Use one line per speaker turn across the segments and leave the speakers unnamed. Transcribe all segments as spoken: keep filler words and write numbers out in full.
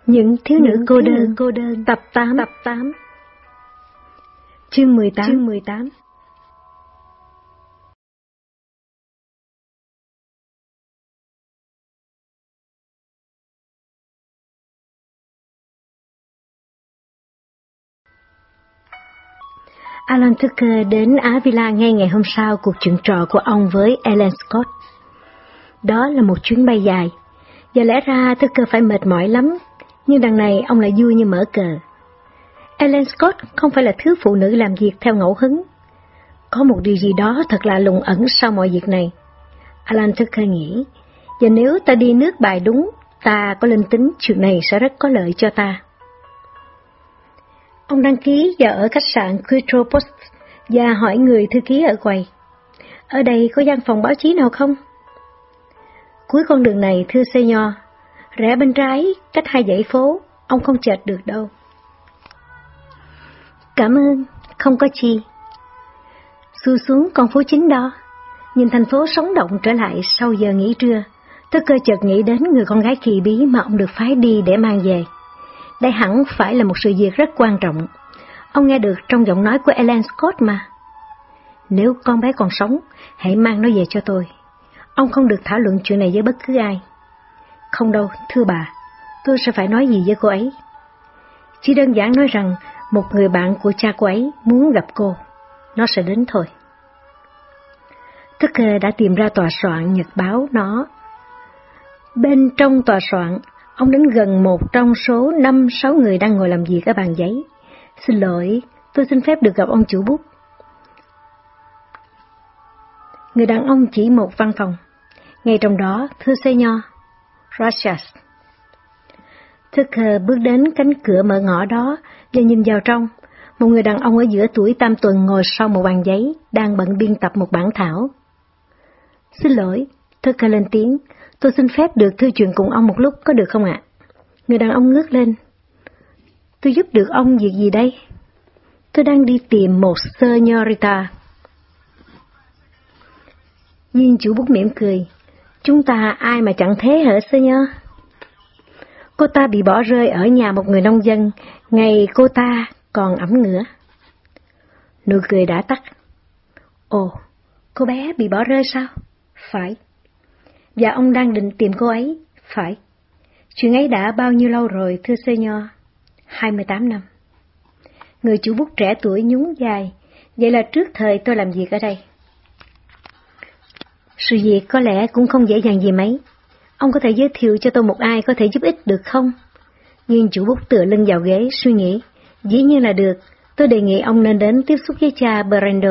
Những thiếu nữ cô đơn, cô đơn, tập tám, tập tám. Chương mười tám, chương mười tám. Alan Tucker đến Avila ngay ngày hôm sau cuộc chuyện trò của ông với Ellen Scott. Đó là một chuyến bay dài, và lẽ ra Tucker phải mệt mỏi lắm, nhưng đằng này ông lại vui như mở cờ. Ellen Scott không phải là thứ phụ nữ làm việc theo ngẫu hứng. Có một điều gì đó thật lạ lùng ẩn sau mọi việc này. Alan Tucker nghĩ, và nếu ta đi nước bài đúng, ta có linh tính chuyện này sẽ rất có lợi cho ta. Ông đăng ký và ở khách sạn Quattro Post và hỏi người thư ký ở quầy, ở đây có văn phòng báo chí nào không? Cuối con đường này, thưa Senor, rẽ bên trái, cách hai dãy phố, ông không chệch được đâu. Cảm ơn, không có chi. Xuôi xuống con phố chính đó, nhìn thành phố sống động trở lại sau giờ nghỉ trưa, Tucker chợt nghĩ đến người con gái kỳ bí mà ông được phái đi để mang về. Đây hẳn phải là một sự việc rất quan trọng. Ông nghe được trong giọng nói của Ellen Scott mà. Nếu con bé còn sống, hãy mang nó về cho tôi. Ông không được thảo luận chuyện này với bất cứ ai. Không đâu, thưa bà, tôi sẽ phải nói gì với cô ấy. Chỉ đơn giản nói rằng một người bạn của cha cô ấy muốn gặp cô. Nó sẽ đến thôi. Tucker đã tìm ra tòa soạn nhật báo nó. Bên trong tòa soạn, ông đến gần một trong số năm sáu người đang ngồi làm việc ở bàn giấy. Xin lỗi, tôi xin phép được gặp ông chủ bút. Người đàn ông chỉ một văn phòng. Ngay trong đó, thưa Senor, Gracias. Tucker bước đến cánh cửa mở ngõ đó và nhìn vào trong. Một người đàn ông ở giữa tuổi tam tuần ngồi sau một bàn giấy, đang bận biên tập một bản thảo. Xin lỗi, Tucker lên tiếng, tôi xin phép được thư chuyện cùng ông một lúc có được không ạ? Người đàn ông ngước lên. Tôi giúp được ông việc gì đây? Tôi đang đi tìm một señorita. Viên chủ bút mỉm cười. Chúng ta ai mà chẳng thế hả señor? Cô ta bị bỏ rơi ở nhà một người nông dân, ngày cô ta còn ẩm ngửa. Nụ cười đã tắt. Ồ, cô bé bị bỏ rơi sao? Phải. Và ông đang định tìm cô ấy? Phải. Chuyện ấy đã bao nhiêu lâu rồi, thưa Senor? hai mươi tám năm. Người chủ bút trẻ tuổi nhún vai. Vậy là trước thời tôi làm việc ở đây. Sự việc có lẽ cũng không dễ dàng gì mấy. Ông có thể giới thiệu cho tôi một ai có thể giúp ích được không? Nhưng chủ bút tựa lưng vào ghế, suy nghĩ. Dĩ nhiên là được. Tôi đề nghị ông nên đến tiếp xúc với cha Brando.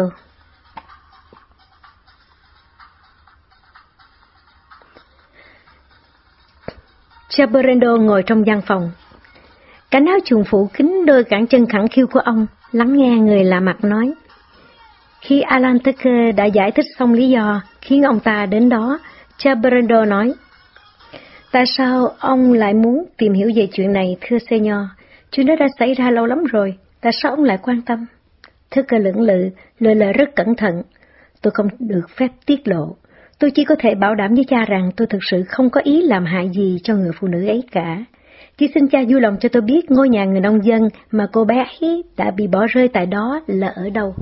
Cha Brando ngồi trong văn phòng. Cánh áo choàng phủ kín đôi cẳng chân khẳng khiu của ông, lắng nghe người lạ mặt nói. Khi Alan Tucker đã giải thích xong lý do khiến ông ta đến đó, cha Brando nói, tại sao ông lại muốn tìm hiểu về chuyện này, thưa Senor? Chuyện đó đã xảy ra lâu lắm rồi, tại sao ông lại quan tâm? Tucker lưỡng lự, lời lời rất cẩn thận. Tôi không được phép tiết lộ. Tôi chỉ có thể bảo đảm với cha rằng tôi thực sự không có ý làm hại gì cho người phụ nữ ấy cả. Chỉ xin cha vui lòng cho tôi biết ngôi nhà người nông dân mà cô bé ấy đã bị bỏ rơi tại đó là ở đâu.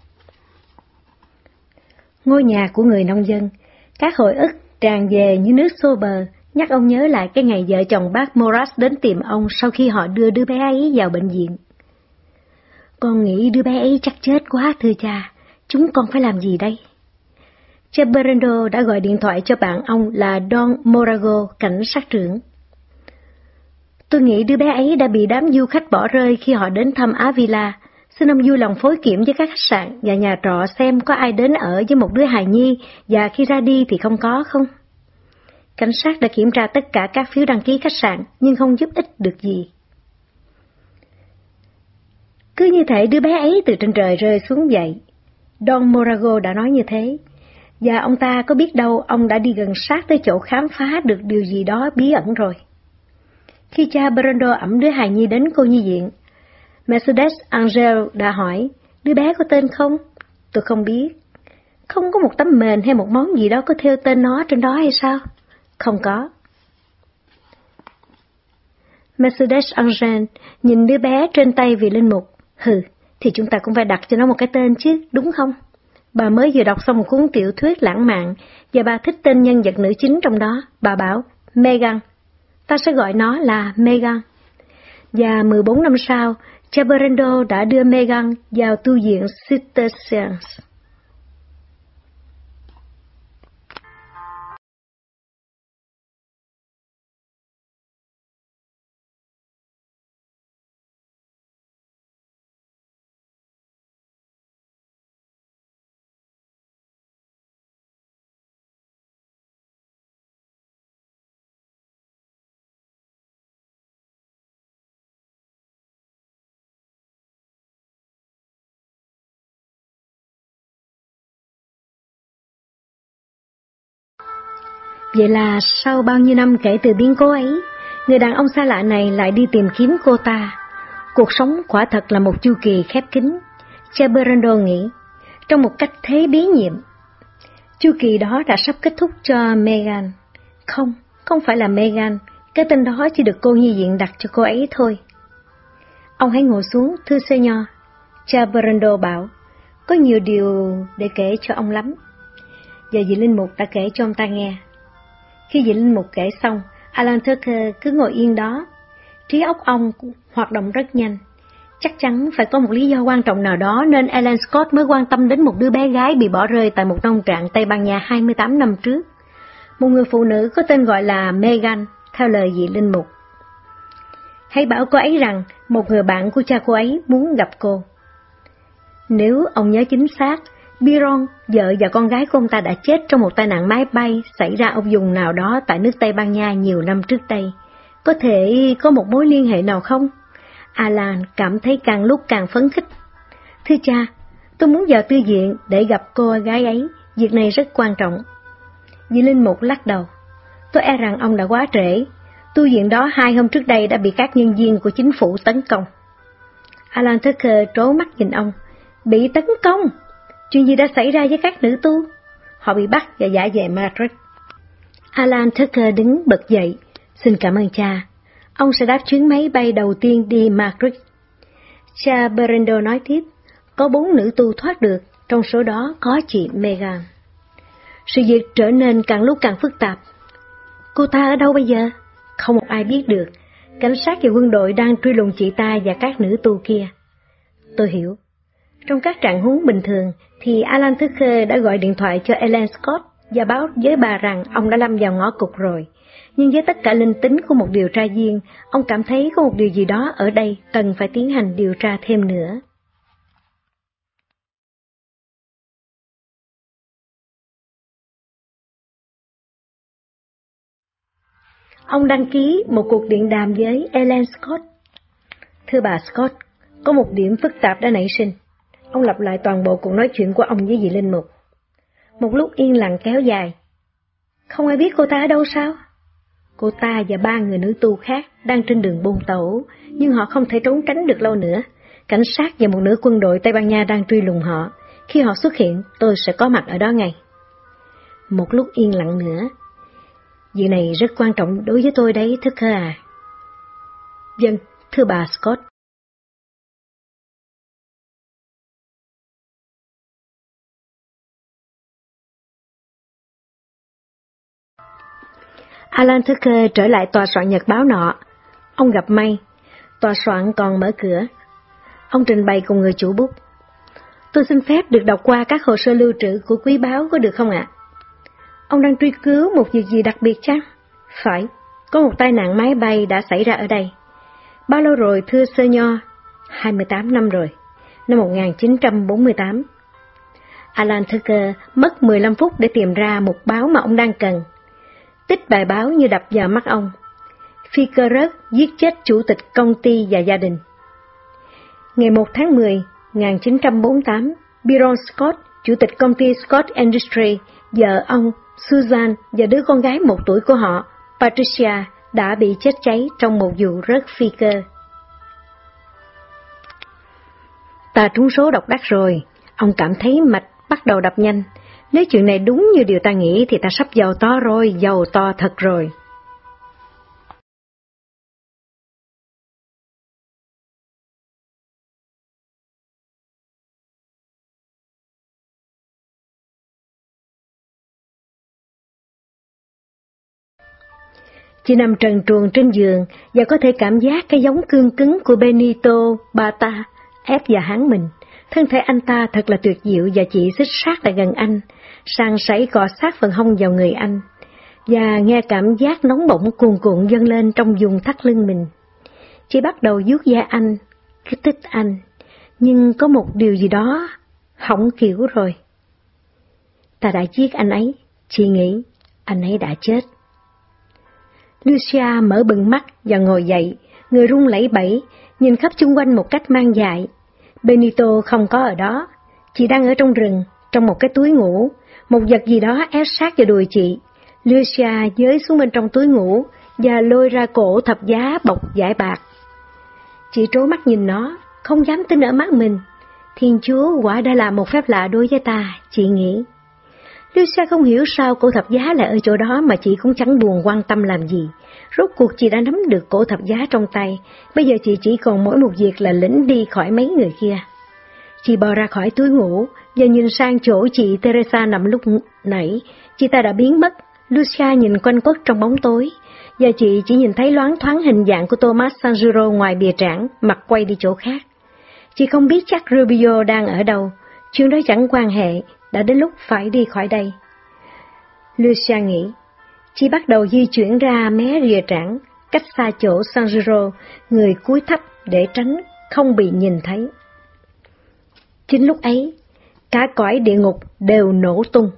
Ngôi nhà của người nông dân, các hồi ức tràn về như nước xô bờ, nhắc ông nhớ lại cái ngày vợ chồng bác Moras đến tìm ông sau khi họ đưa đứa bé ấy vào bệnh viện. Con nghĩ đứa bé ấy chắc chết quá, thưa cha. Chúng con phải làm gì đây? Cha Brando đã gọi điện thoại cho bạn ông là Don Morago, cảnh sát trưởng. Tôi nghĩ đứa bé ấy đã bị đám du khách bỏ rơi khi họ đến thăm Avila. Xin ông vui lòng phối kiểm với các khách sạn và nhà trọ xem có ai đến ở với một đứa hài nhi và khi ra đi thì không có không? Cảnh sát đã kiểm tra tất cả các phiếu đăng ký khách sạn nhưng không giúp ích được gì. Cứ như thể đứa bé ấy từ trên trời rơi xuống vậy. Don Morago đã nói như thế. Và ông ta có biết đâu ông đã đi gần sát tới chỗ khám phá được điều gì đó bí ẩn rồi. Khi cha Brando ẵm đứa hài nhi đến cô nhi viện, Mercedes Angel đã hỏi, đứa bé có tên không? Tôi không biết. Không có một tấm mền hay một món gì đó có thêu tên nó trên đó hay sao? Không có. Mercedes Angel nhìn đứa bé trên tay vị linh mục. Hừ, thì chúng ta cũng phải đặt cho nó một cái tên chứ, đúng không? Bà mới vừa đọc xong một cuốn tiểu thuyết lãng mạn, và bà thích tên nhân vật nữ chính trong đó. Bà bảo, Megan. Ta sẽ gọi nó là Megan. Và mười bốn năm sau, cha Brando đã đưa Megan vào tu viện Cistercians. Vậy là sau bao nhiêu năm kể từ biến cố ấy, người đàn ông xa lạ này lại đi tìm kiếm cô ta. Cuộc sống quả thật là một chu kỳ khép kín, cha Brando nghĩ, trong một cách thế bí nhiệm. Chu kỳ đó đã sắp kết thúc cho Megan. Không, không phải là Megan, cái tên đó chỉ được cô nhi viện đặt cho cô ấy thôi. Ông hãy ngồi xuống, thưa Senor. Cha Brando bảo, có nhiều điều để kể cho ông lắm. Và vị linh mục đã kể cho ông ta nghe. Khi vị linh mục kể xong, Alan Tucker cứ ngồi yên đó. Trí óc ông hoạt động rất nhanh. Chắc chắn phải có một lý do quan trọng nào đó nên Alan Scott mới quan tâm đến một đứa bé gái bị bỏ rơi tại một nông trại Tây Ban Nha hai mươi tám năm trước. Một người phụ nữ có tên gọi là Megan, theo lời vị linh mục. Hãy bảo cô ấy rằng một người bạn của cha cô ấy muốn gặp cô. Nếu ông nhớ chính xác, Biron, vợ và con gái của ông ta đã chết trong một tai nạn máy bay xảy ra ở vùng nào đó tại nước Tây Ban Nha nhiều năm trước đây. Có thể có một mối liên hệ nào không? Alan cảm thấy càng lúc càng phấn khích. Thưa cha, tôi muốn vào tư viện để gặp cô gái ấy, việc này rất quan trọng. Vị linh mục lắc đầu. Tôi e rằng ông đã quá trễ. Tu viện đó hai hôm trước đây đã bị các nhân viên của chính phủ tấn công. Alan Tucker trố mắt nhìn ông. Bị tấn công? Chuyện gì đã xảy ra với các nữ tu? Họ bị bắt và giải về Madrid. Alan Tucker đứng bật dậy. Xin cảm ơn cha. Ông sẽ đáp chuyến máy bay đầu tiên đi Madrid. Cha Brando nói tiếp. Có bốn nữ tu thoát được, trong số đó có chị Megan. Sự việc trở nên càng lúc càng phức tạp. Cô ta ở đâu bây giờ? Không một ai biết được. Cảnh sát và quân đội đang truy lùng chị ta và các nữ tu kia. Tôi hiểu. Trong các trạng huống bình thường thì Alan Tucker đã gọi điện thoại cho Alan Scott và báo với bà rằng ông đã lâm vào ngõ cụt rồi. Nhưng với tất cả linh tính của một điều tra viên, ông cảm thấy có một điều gì đó ở đây cần phải tiến hành điều tra thêm nữa. Ông đăng ký một cuộc điện đàm với Alan Scott. Thưa bà Scott, có một điểm phức tạp đã nảy sinh. Ông lặp lại toàn bộ cuộc nói chuyện của ông với vị linh mục. Một lúc yên lặng kéo dài. Không ai biết cô ta ở đâu sao? Cô ta và ba người nữ tu khác đang trên đường buôn tẩu, nhưng họ không thể trốn tránh được lâu nữa. Cảnh sát và một nửa quân đội Tây Ban Nha đang truy lùng họ. Khi họ xuất hiện, tôi sẽ có mặt ở đó ngay. Một lúc yên lặng nữa. Việc này rất quan trọng đối với tôi đấy, Tucker à. Vâng, thưa bà Scott. Alan Tucker trở lại tòa soạn nhật báo nọ. Ông gặp may. Tòa soạn còn mở cửa. Ông trình bày cùng người chủ bút. Tôi xin phép được đọc qua các hồ sơ lưu trữ của quý báo có được không ạ? Ông đang truy cứu một việc gì đặc biệt chăng? Phải, có một tai nạn máy bay đã xảy ra ở đây. Bao lâu rồi thưa Senor? hai mươi tám năm rồi, năm một nghìn chín trăm bốn mươi tám. Alan Tucker mất mười lăm phút để tìm ra một báo mà ông đang cần. Tích bài báo như đập vào mắt ông. Figueres giết chết chủ tịch công ty và gia đình. Ngày một tháng mười, một nghìn chín trăm bốn mươi tám, Byron Scott, chủ tịch công ty Scott Industries, vợ ông, Susan và đứa con gái một tuổi của họ, Patricia, đã bị chết cháy trong một vụ rớt phi cơ. Ta trúng số độc đắc rồi, ông cảm thấy mạch bắt đầu đập nhanh. Nếu chuyện này đúng như điều ta nghĩ thì ta sắp giàu to rồi, giàu to thật rồi. Chị nằm trần truồng trên giường và có thể cảm giác cái giống cương cứng của Benito Bata ép vào hắn mình. Thân thể anh ta thật là tuyệt diệu và chị xích sát lại gần anh, sàn sảy cọ sát phần hông vào người anh, và nghe cảm giác nóng bỏng cuồn cuộn dâng lên trong vùng thắt lưng mình. Chị bắt đầu vuốt da anh, kích thích anh, nhưng có một điều gì đó hỏng kiểu rồi. Ta đã giết anh ấy, chị nghĩ anh ấy đã chết. Lucia mở bừng mắt và ngồi dậy, người run lẩy bẩy, nhìn khắp chung quanh một cách mang dại. Benito không có ở đó, chị đang ở trong rừng, trong một cái túi ngủ, một vật gì đó ép sát vào đùi chị. Lucia giới xuống bên trong túi ngủ và lôi ra cổ thập giá bọc vải bạc. Chị trố mắt nhìn nó, không dám tin ở mắt mình. Thiên Chúa quả đã làm một phép lạ đối với ta, chị nghĩ. Lucia không hiểu sao cổ thập giá lại ở chỗ đó mà chị cũng chẳng buồn quan tâm làm gì. Rốt cuộc chị đã nắm được cổ thập giá trong tay, bây giờ chị chỉ còn mỗi một việc là lĩnh đi khỏi mấy người kia. Chị bò ra khỏi túi ngủ và nhìn sang chỗ chị Teresa nằm lúc nãy, chị ta đã biến mất. Lucia nhìn quanh quất trong bóng tối, và chị chỉ nhìn thấy loáng thoáng hình dạng của Thomas Sanjuro ngoài bìa trảng, mặt quay đi chỗ khác. Chị không biết chắc Rubio đang ở đâu, chuyện đó chẳng quan hệ, đã đến lúc phải đi khỏi đây. Lucia nghĩ. Chị bắt đầu di chuyển ra mé rìa trảng, cách xa chỗ Sanjuro, người cúi thấp để tránh không bị nhìn thấy. Chính lúc ấy, cả cõi địa ngục đều nổ tung.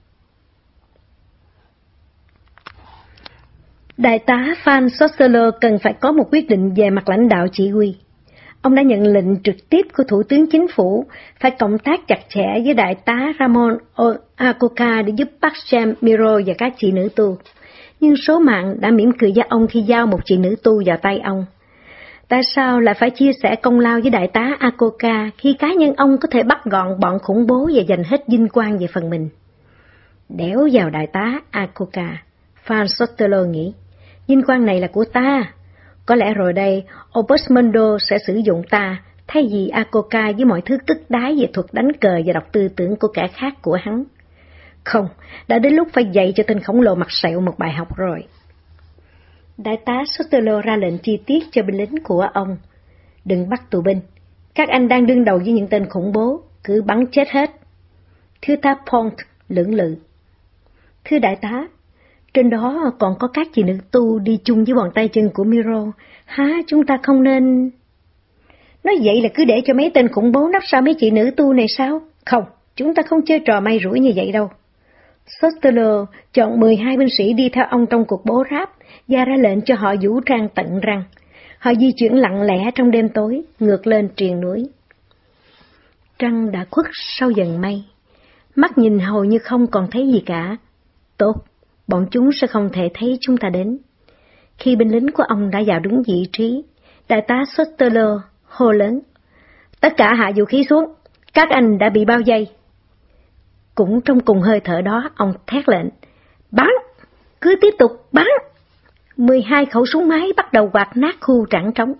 Đại tá Van Sosseler cần phải có một quyết định về mặt lãnh đạo chỉ huy. Ông đã nhận lệnh trực tiếp của Thủ tướng Chính phủ phải cộng tác chặt chẽ với đại tá Ramon Acoca để giúp bắt James Miro và các chị nữ tu. Nhưng số mạng đã mỉm cười với ông khi giao một chị nữ tu vào tay ông. Tại sao lại phải chia sẻ công lao với đại tá Acoca khi cá nhân ông có thể bắt gọn bọn khủng bố và giành hết vinh quang về phần mình? Đẻo vào đại tá Acoca, Van Sosseler nghĩ, vinh quang này là của ta. Có lẽ rồi đây, Obosmundo sẽ sử dụng ta, thay vì Acoca với mọi thứ tức đái về thuật đánh cờ và đọc tư tưởng của kẻ khác của hắn. Không, đã đến lúc phải dạy cho tên khổng lồ mặt sẹo một bài học rồi. Đại tá Sotelo ra lệnh chi tiết cho binh lính của ông. Đừng bắt tù binh, các anh đang đương đầu với những tên khủng bố, cứ bắn chết hết. Thiếu tá Pont lưỡng lự. Thưa đại tá, trên đó còn có các chị nữ tu đi chung với bọn tay chân của Miro, hả chúng ta không nên... Nói vậy là cứ để cho mấy tên khủng bố nắp sau mấy chị nữ tu này sao? Không, chúng ta không chơi trò may rủi như vậy đâu. Sotelo chọn mười hai binh sĩ đi theo ông trong cuộc bố ráp và ra lệnh cho họ vũ trang tận răng. Họ di chuyển lặng lẽ trong đêm tối, ngược lên triền núi. Trăng đã khuất sau dần mây, mắt nhìn hầu như không còn thấy gì cả. Tốt, bọn chúng sẽ không thể thấy chúng ta đến. Khi binh lính của ông đã vào đúng vị trí, đại tá Sotelo hô lớn: Tất cả hạ vũ khí xuống, các anh đã bị bao vây. Cũng trong cùng hơi thở đó, ông thét lệnh: Bắn! Cứ tiếp tục bắn! Mười hai khẩu súng máy bắt đầu quạt nát khu trảng trống.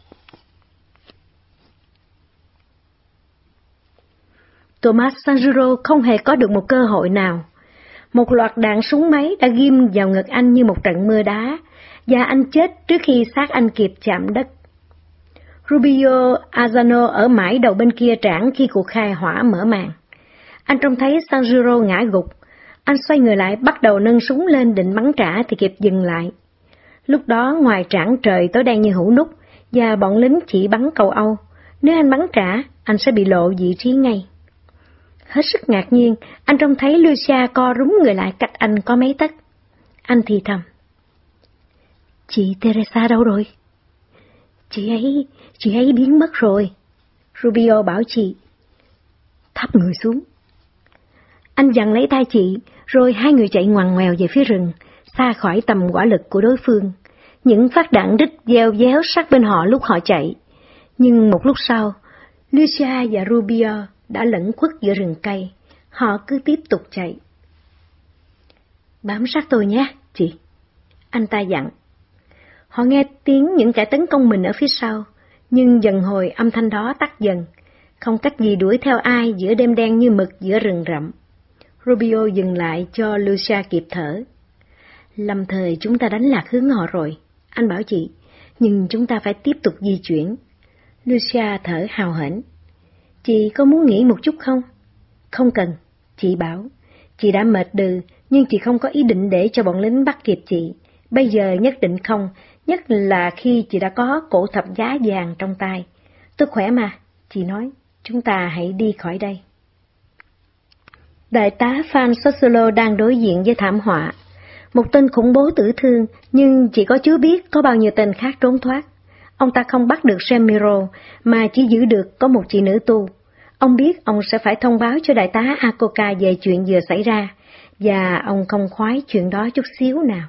Thomas Sanjuro không hề có được một cơ hội nào. Một loạt đạn súng máy đã ghim vào ngực anh như một trận mưa đá, và anh chết trước khi xác anh kịp chạm đất. Rubio Azano ở mãi đầu bên kia trảng khi cuộc khai hỏa mở màn. Anh trông thấy Sanjuro ngã gục. Anh xoay người lại bắt đầu nâng súng lên định bắn trả thì kịp dừng lại. Lúc đó ngoài trảng trời tối đen như hũ nút và bọn lính chỉ bắn cầu Âu. Nếu anh bắn trả, anh sẽ bị lộ vị trí ngay. Hết sức ngạc nhiên, anh trông thấy Lucia co rúm người lại cách anh có mấy tấc. Anh thì thầm: Chị Teresa đâu rồi? Chị ấy, chị ấy biến mất rồi. Rubio bảo chị. Thấp người xuống. Anh giằng lấy tay chị, rồi hai người chạy ngoằn ngoèo về phía rừng, xa khỏi tầm quả lực của đối phương. Những phát đạn rít gieo déo sát bên họ lúc họ chạy. Nhưng một lúc sau, Lucia và Rubio đã lẫn khuất giữa rừng cây. Họ cứ tiếp tục chạy. Bám sát tôi nhé, chị. Anh ta dặn. Họ nghe tiếng những kẻ tấn công mình ở phía sau, nhưng dần hồi âm thanh đó tắt dần. Không cách gì đuổi theo ai giữa đêm đen như mực giữa rừng rậm. Rubio dừng lại cho Lucia kịp thở. Lâm thời chúng ta đánh lạc hướng họ rồi, anh bảo chị, nhưng chúng ta phải tiếp tục di chuyển. Lucia thở hào hển. Chị có muốn nghỉ một chút không? Không cần, chị bảo. Chị đã mệt đừ, nhưng chị không có ý định để cho bọn lính bắt kịp chị. Bây giờ nhất định không, nhất là khi chị đã có cổ thập giá vàng trong tay. Tôi khỏe mà, chị nói, chúng ta hãy đi khỏi đây. Đại tá Phan Sosolo đang đối diện với thảm họa. Một tên khủng bố tử thương, nhưng chỉ có Chúa biết có bao nhiêu tên khác trốn thoát. Ông ta không bắt được Semiro, mà chỉ giữ được có một chị nữ tu. Ông biết ông sẽ phải thông báo cho đại tá Akoka về chuyện vừa xảy ra, và ông không khoái chuyện đó chút xíu nào.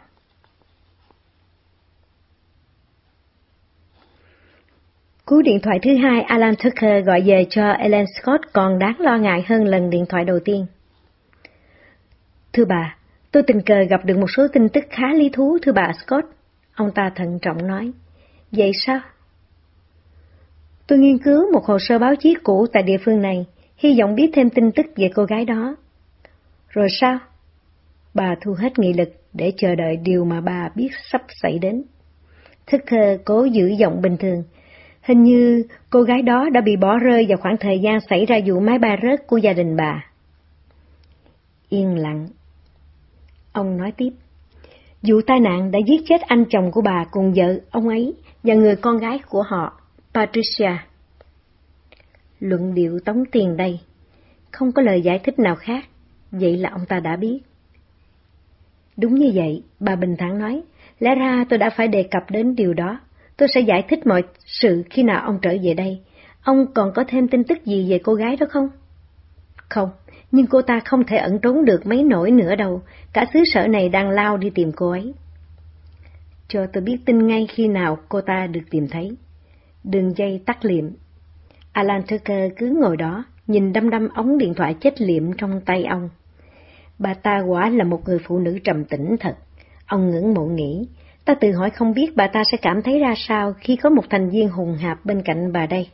Cú điện thoại thứ hai Alan Tucker gọi về cho Ellen Scott còn đáng lo ngại hơn lần điện thoại đầu tiên. Thưa bà, tôi tình cờ gặp được một số tin tức khá lý thú, thưa bà Scott. Ông ta thận trọng nói. Vậy sao? Tôi nghiên cứu một hồ sơ báo chí cũ tại địa phương này, hy vọng biết thêm tin tức về cô gái đó. Rồi sao? Bà thu hết nghị lực để chờ đợi điều mà bà biết sắp xảy đến. Tucker cố giữ giọng bình thường. Hình như cô gái đó đã bị bỏ rơi vào khoảng thời gian xảy ra vụ máy bay rớt của gia đình bà. Yên lặng. Ông nói tiếp. Vụ tai nạn đã giết chết anh chồng của bà cùng vợ ông ấy và người con gái của họ, Patricia. Luận điệu tống tiền đây. Không có lời giải thích nào khác. Vậy là ông ta đã biết. Đúng như vậy, bà bình thản nói. Lẽ ra tôi đã phải đề cập đến điều đó. Tôi sẽ giải thích mọi sự khi nào ông trở về đây. Ông còn có thêm tin tức gì về cô gái đó không? Không, nhưng cô ta không thể ẩn trốn được mấy nỗi nữa đâu. Cả xứ sở này đang lao đi tìm cô ấy. Cho tôi biết tin ngay khi nào cô ta được tìm thấy. Đường dây tắt liệm. Alan Tucker cứ ngồi đó, nhìn đăm đăm ống điện thoại chết liệm trong tay ông. Bà ta quả là một người phụ nữ trầm tĩnh thật. Ông ngưỡng mộ nghĩ. Ta tự hỏi không biết bà ta sẽ cảm thấy ra sao khi có một thành viên hùng hạp bên cạnh bà đây.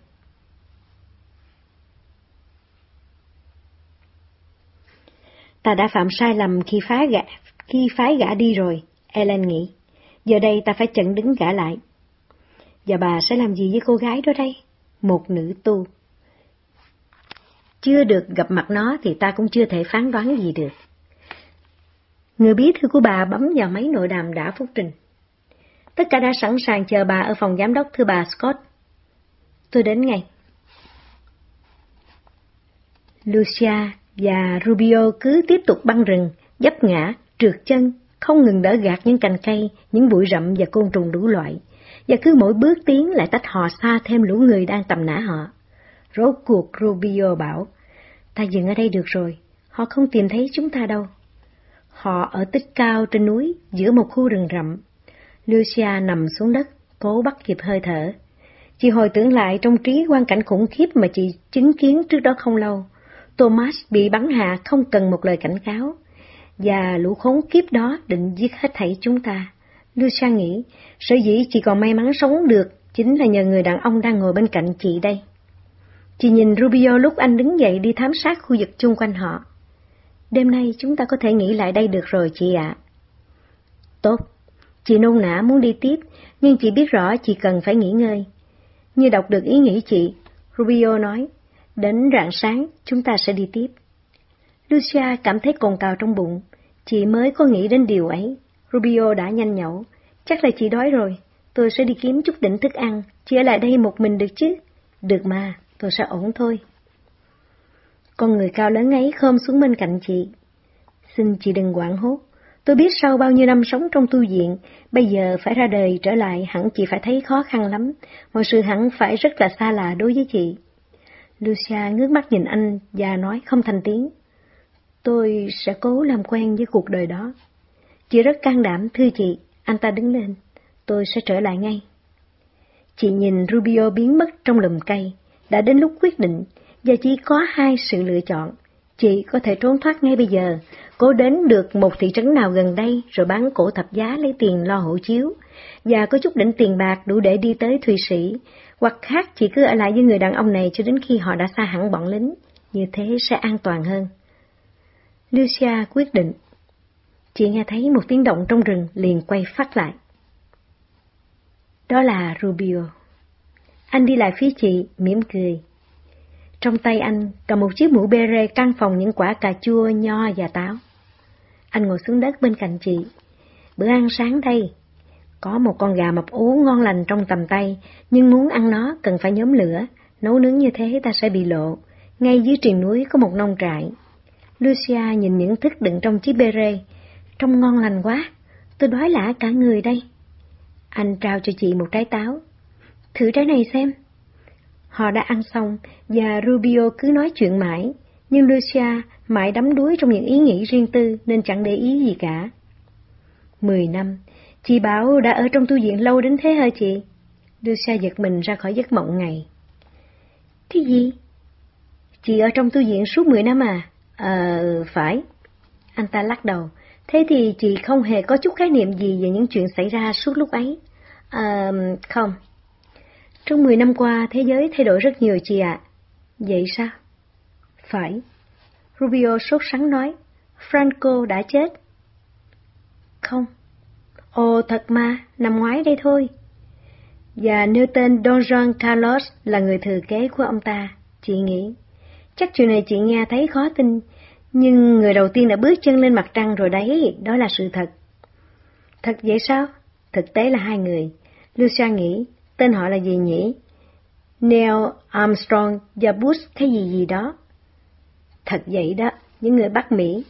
Ta đã phạm sai lầm khi phái gã, khi phái gã đi rồi, Ellen nghĩ. Giờ đây ta phải chặn đứng gã lại. Và bà sẽ làm gì với cô gái đó đây? Một nữ tu. Chưa được gặp mặt nó thì ta cũng chưa thể phán đoán gì được. Người bí thư của bà bấm vào máy nội đàm đã phúc trình. Tất cả đã sẵn sàng chờ bà ở phòng giám đốc, thưa bà Scott. Tôi đến ngay. Lucia và Rubio cứ tiếp tục băng rừng, vấp ngã, trượt chân, không ngừng đỡ gạt những cành cây, những bụi rậm và côn trùng đủ loại. Và cứ mỗi bước tiến lại tách họ xa thêm lũ người đang tầm nã họ. Rốt cuộc Rubio bảo, ta dừng ở đây được rồi, họ không tìm thấy chúng ta đâu. Họ ở tích cao trên núi, giữa một khu rừng rậm. Lucia nằm xuống đất, cố bắt kịp hơi thở. Chị hồi tưởng lại trong trí quang cảnh khủng khiếp mà chị chứng kiến trước đó không lâu. Thomas bị bắn hạ không cần một lời cảnh cáo. Và lũ khốn kiếp đó định giết hết thảy chúng ta. Lucia nghĩ, sở dĩ chị còn may mắn sống được chính là nhờ người đàn ông đang ngồi bên cạnh chị đây. Chị nhìn Rubio lúc anh đứng dậy đi thám sát khu vực chung quanh họ. Đêm nay chúng ta có thể nghỉ lại đây được rồi chị ạ. Tốt, chị nôn nã muốn đi tiếp, nhưng chị biết rõ chị cần phải nghỉ ngơi. Như đọc được ý nghĩ chị, Rubio nói, đến rạng sáng chúng ta sẽ đi tiếp. Lucia cảm thấy cồn cào trong bụng, chị mới có nghĩ đến điều ấy. Rubio đã nhanh nhẩu, chắc là chị đói rồi, tôi sẽ đi kiếm chút đỉnh thức ăn, chị ở lại đây một mình được chứ? Được mà, tôi sẽ ổn thôi. Con người cao lớn ấy khom xuống bên cạnh chị. Xin chị đừng hoảng hốt, tôi biết sau bao nhiêu năm sống trong tu viện, bây giờ phải ra đời trở lại hẳn chị phải thấy khó khăn lắm, mọi sự hẳn phải rất là xa lạ đối với chị. Lucia ngước mắt nhìn anh và nói không thành tiếng. Tôi sẽ cố làm quen với cuộc đời đó. Chị rất can đảm, thưa chị. Anh ta đứng lên. Tôi sẽ trở lại ngay. Chị nhìn Rubio biến mất trong lùm cây. Đã đến lúc quyết định, và chỉ có hai sự lựa chọn. Chị có thể trốn thoát ngay bây giờ, cố đến được một thị trấn nào gần đây rồi bán cổ thập giá lấy tiền lo hộ chiếu, và có chút đỉnh tiền bạc đủ để đi tới Thụy Sĩ, hoặc khác chị cứ ở lại với người đàn ông này cho đến khi họ đã xa hẳn bọn lính, như thế sẽ an toàn hơn. Lucia quyết định. Chị nghe thấy một tiếng động trong rừng, liền quay phát lại. Đó là Rubio. Anh đi lại phía chị, mỉm cười. Trong tay anh cầm một chiếc mũ bê rê căng phòng những quả cà chua, nho và táo. Anh ngồi xuống đất bên cạnh chị. Bữa ăn sáng đây. Có một con gà mập ú ngon lành trong tầm tay, nhưng muốn ăn nó cần phải nhóm lửa. Nấu nướng như thế ta sẽ bị lộ. Ngay dưới triền núi có một nông trại. Lucia nhìn những thức đựng trong chiếc bê rê. Trông ngon lành quá, tôi đói lả cả người đây. Anh trao cho chị một trái táo. Thử trái này xem. Họ đã ăn xong, và Rubio cứ nói chuyện mãi, nhưng Lucia mãi đắm đuối trong những ý nghĩ riêng tư nên chẳng để ý gì cả. Mười năm, chị bảo đã ở trong tu viện lâu đến thế hả chị? Lucia giật mình ra khỏi giấc mộng ngày. Cái gì? Chị ở trong tu viện suốt mười năm à? Ờ, phải. Anh ta lắc đầu. Thế thì chị không hề có chút khái niệm gì về những chuyện xảy ra suốt lúc ấy? Ờ, không. Trong mười năm qua, thế giới thay đổi rất nhiều chị ạ. À. Vậy sao? Phải. Rubio sốt sắng nói. Franco đã chết. Không. Ồ, thật mà, năm ngoái đây thôi. Và nêu tên Don Juan Carlos là người thừa kế của ông ta, chị nghĩ. Chắc chuyện này chị nghe thấy khó tin, nhưng người đầu tiên đã bước chân lên mặt trăng rồi đấy, đó là sự thật. Thật vậy sao? Thực tế là hai người. Lucia nghĩ, tên họ là gì nhỉ? Neil Armstrong và Buzz cái gì gì đó. Thật vậy đó, những người Bắc Mỹ.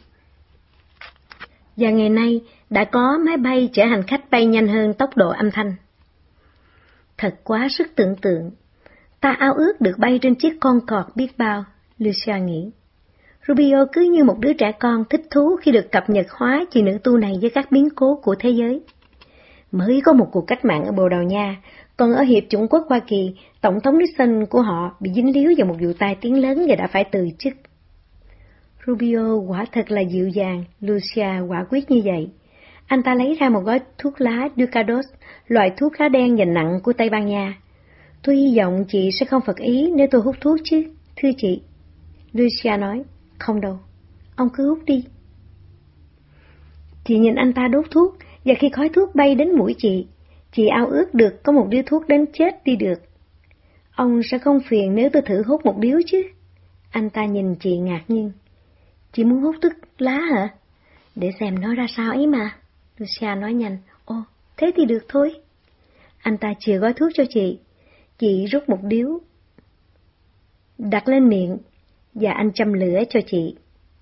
Và ngày nay đã có máy bay chở hành khách bay nhanh hơn tốc độ âm thanh. Thật quá sức tưởng tượng. Ta ao ước được bay trên chiếc con cọt biết bao, Lucia nghĩ. Rubio cứ như một đứa trẻ con thích thú khi được cập nhật hóa chị nữ tu này với các biến cố của thế giới. Mới có một cuộc cách mạng ở Bồ Đào Nha, còn ở Hiệp chủng quốc Hoa Kỳ, Tổng thống Nixon của họ bị dính líu vào một vụ tai tiếng lớn và đã phải từ chức. Rubio quả thật là dịu dàng, Lucia quả quyết như vậy. Anh ta lấy ra một gói thuốc lá Ducados, loại thuốc lá đen và nặng của Tây Ban Nha. Tôi hy vọng chị sẽ không phật ý nếu tôi hút thuốc chứ, thưa chị. Lucia nói, không đâu, ông cứ hút đi. Chị nhìn anh ta đốt thuốc, và khi khói thuốc bay đến mũi chị, chị ao ước được có một điếu thuốc đến chết đi được. Ông sẽ không phiền nếu tôi thử hút một điếu chứ? Anh ta nhìn chị ngạc nhiên. Chị muốn hút thuốc lá hả? Để xem nó ra sao ấy mà. Lucia nói nhanh. Ồ, thế thì được thôi. Anh ta chìa gói thuốc cho chị. Chị rút một điếu, đặt lên miệng, và anh châm lửa cho chị.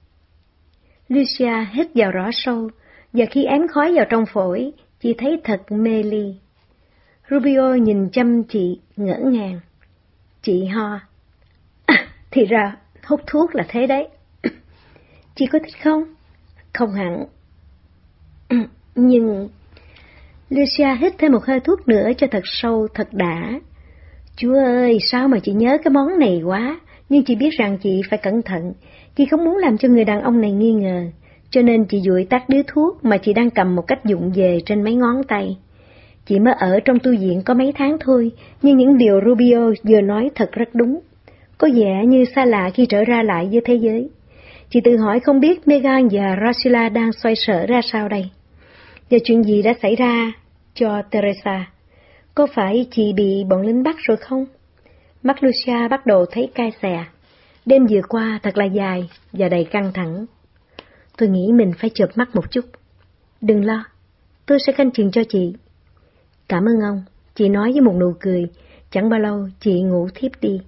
Lucia hít vào rõ sâu, và khi ém khói vào trong phổi, chị thấy thật mê ly. Rubio nhìn chăm chị ngỡ ngàng. Chị ho. À, thì ra hút thuốc là thế đấy. Chị có thích không? Không hẳn. Nhưng... Lucia hít thêm một hơi thuốc nữa cho thật sâu, thật đã. Chúa ơi, sao mà chị nhớ cái món này quá, nhưng chị biết rằng chị phải cẩn thận. Chị không muốn làm cho người đàn ông này nghi ngờ, cho nên chị dụi tắt điếu thuốc mà chị đang cầm một cách vụng về trên mấy ngón tay. Chị mới ở trong tu viện có mấy tháng thôi, nhưng những điều Rubio vừa nói thật rất đúng. Có vẻ như xa lạ khi trở ra lại với thế giới. Chị tự hỏi không biết Megan và Rosilla đang xoay sở ra sao đây. Và chuyện gì đã xảy ra cho Teresa? Có phải chị bị bọn lính bắt rồi không? Mắt Lucia bắt đầu thấy cay xè. Đêm vừa qua thật là dài và đầy căng thẳng. Tôi nghĩ mình phải chợp mắt một chút. Đừng lo, tôi sẽ canh chừng cho chị. Cảm ơn ông, chị nói với một nụ cười. Chẳng bao lâu chị ngủ thiếp đi.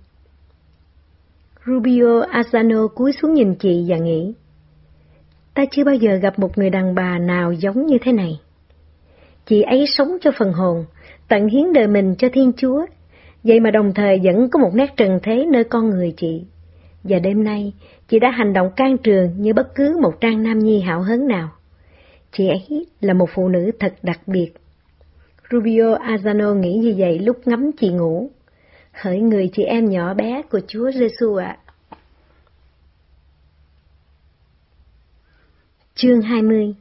Rubio Asano cúi xuống nhìn chị và nghĩ. Ta chưa bao giờ gặp một người đàn bà nào giống như thế này. Chị ấy sống cho phần hồn, tận hiến đời mình cho Thiên Chúa, vậy mà đồng thời vẫn có một nét trần thế nơi con người chị. Và đêm nay, chị đã hành động can trường như bất cứ một trang nam nhi hão hớn nào. Chị ấy là một phụ nữ thật đặc biệt. Rubio Asano nghĩ như vậy lúc ngắm chị ngủ. Hỡi người chị em nhỏ bé của Chúa Giêsu ạ. Chương hai mươi.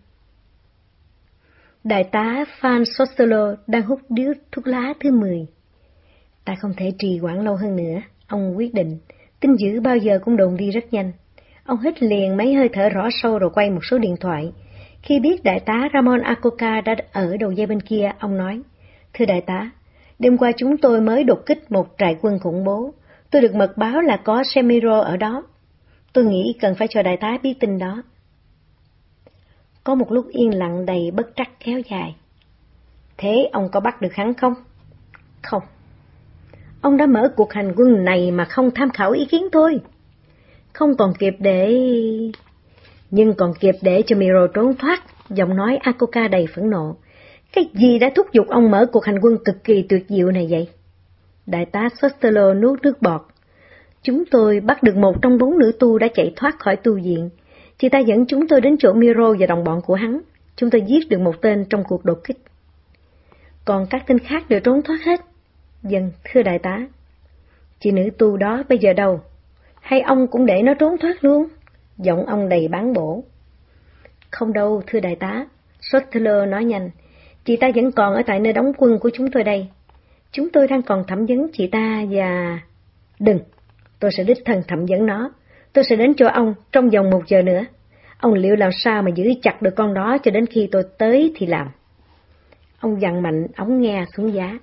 Đại tá Fan Sostolo đang hút điếu thuốc lá thứ mười. Ta không thể trì hoãn lâu hơn nữa, ông quyết định. Tin dữ bao giờ cũng đồn đi rất nhanh. Ông hít liền mấy hơi thở rõ sâu rồi quay một số điện thoại. Khi biết đại tá Ramon Acoca đã ở đầu dây bên kia, ông nói, thưa đại tá, đêm qua chúng tôi mới đột kích một trại quân khủng bố. Tôi được mật báo là có Semiro ở đó. Tôi nghĩ cần phải cho đại tá biết tin đó. Có một lúc yên lặng đầy bất trắc kéo dài. Thế ông có bắt được hắn không? Không. Ông đã mở cuộc hành quân này mà không tham khảo ý kiến tôi. Không còn kịp để... Nhưng còn kịp để cho Miro trốn thoát, giọng nói Acoca đầy phẫn nộ. Cái gì đã thúc giục ông mở cuộc hành quân cực kỳ tuyệt diệu này vậy? Đại tá Sostelo nuốt nước bọt. Chúng tôi bắt được một trong bốn nữ tu đã chạy thoát khỏi tu viện. Chị ta dẫn chúng tôi đến chỗ Miro và đồng bọn của hắn. Chúng tôi giết được một tên trong cuộc đột kích. Còn các tên khác đều trốn thoát hết. Vâng, thưa đại tá. Chị nữ tu đó bây giờ đâu? Hay ông cũng để nó trốn thoát luôn? Giọng ông đầy bán bổ. Không đâu, thưa đại tá. Sotelo nói nhanh. Chị ta vẫn còn ở tại nơi đóng quân của chúng tôi đây. Chúng tôi đang còn thẩm vấn chị ta và... Đừng, tôi sẽ đích thân thẩm vấn nó. Tôi sẽ đến chỗ ông trong vòng một giờ nữa. Ông liệu làm sao mà giữ chặt được con đó cho đến khi tôi tới thì làm. Ông dặn mạnh ống nghe xuống giá.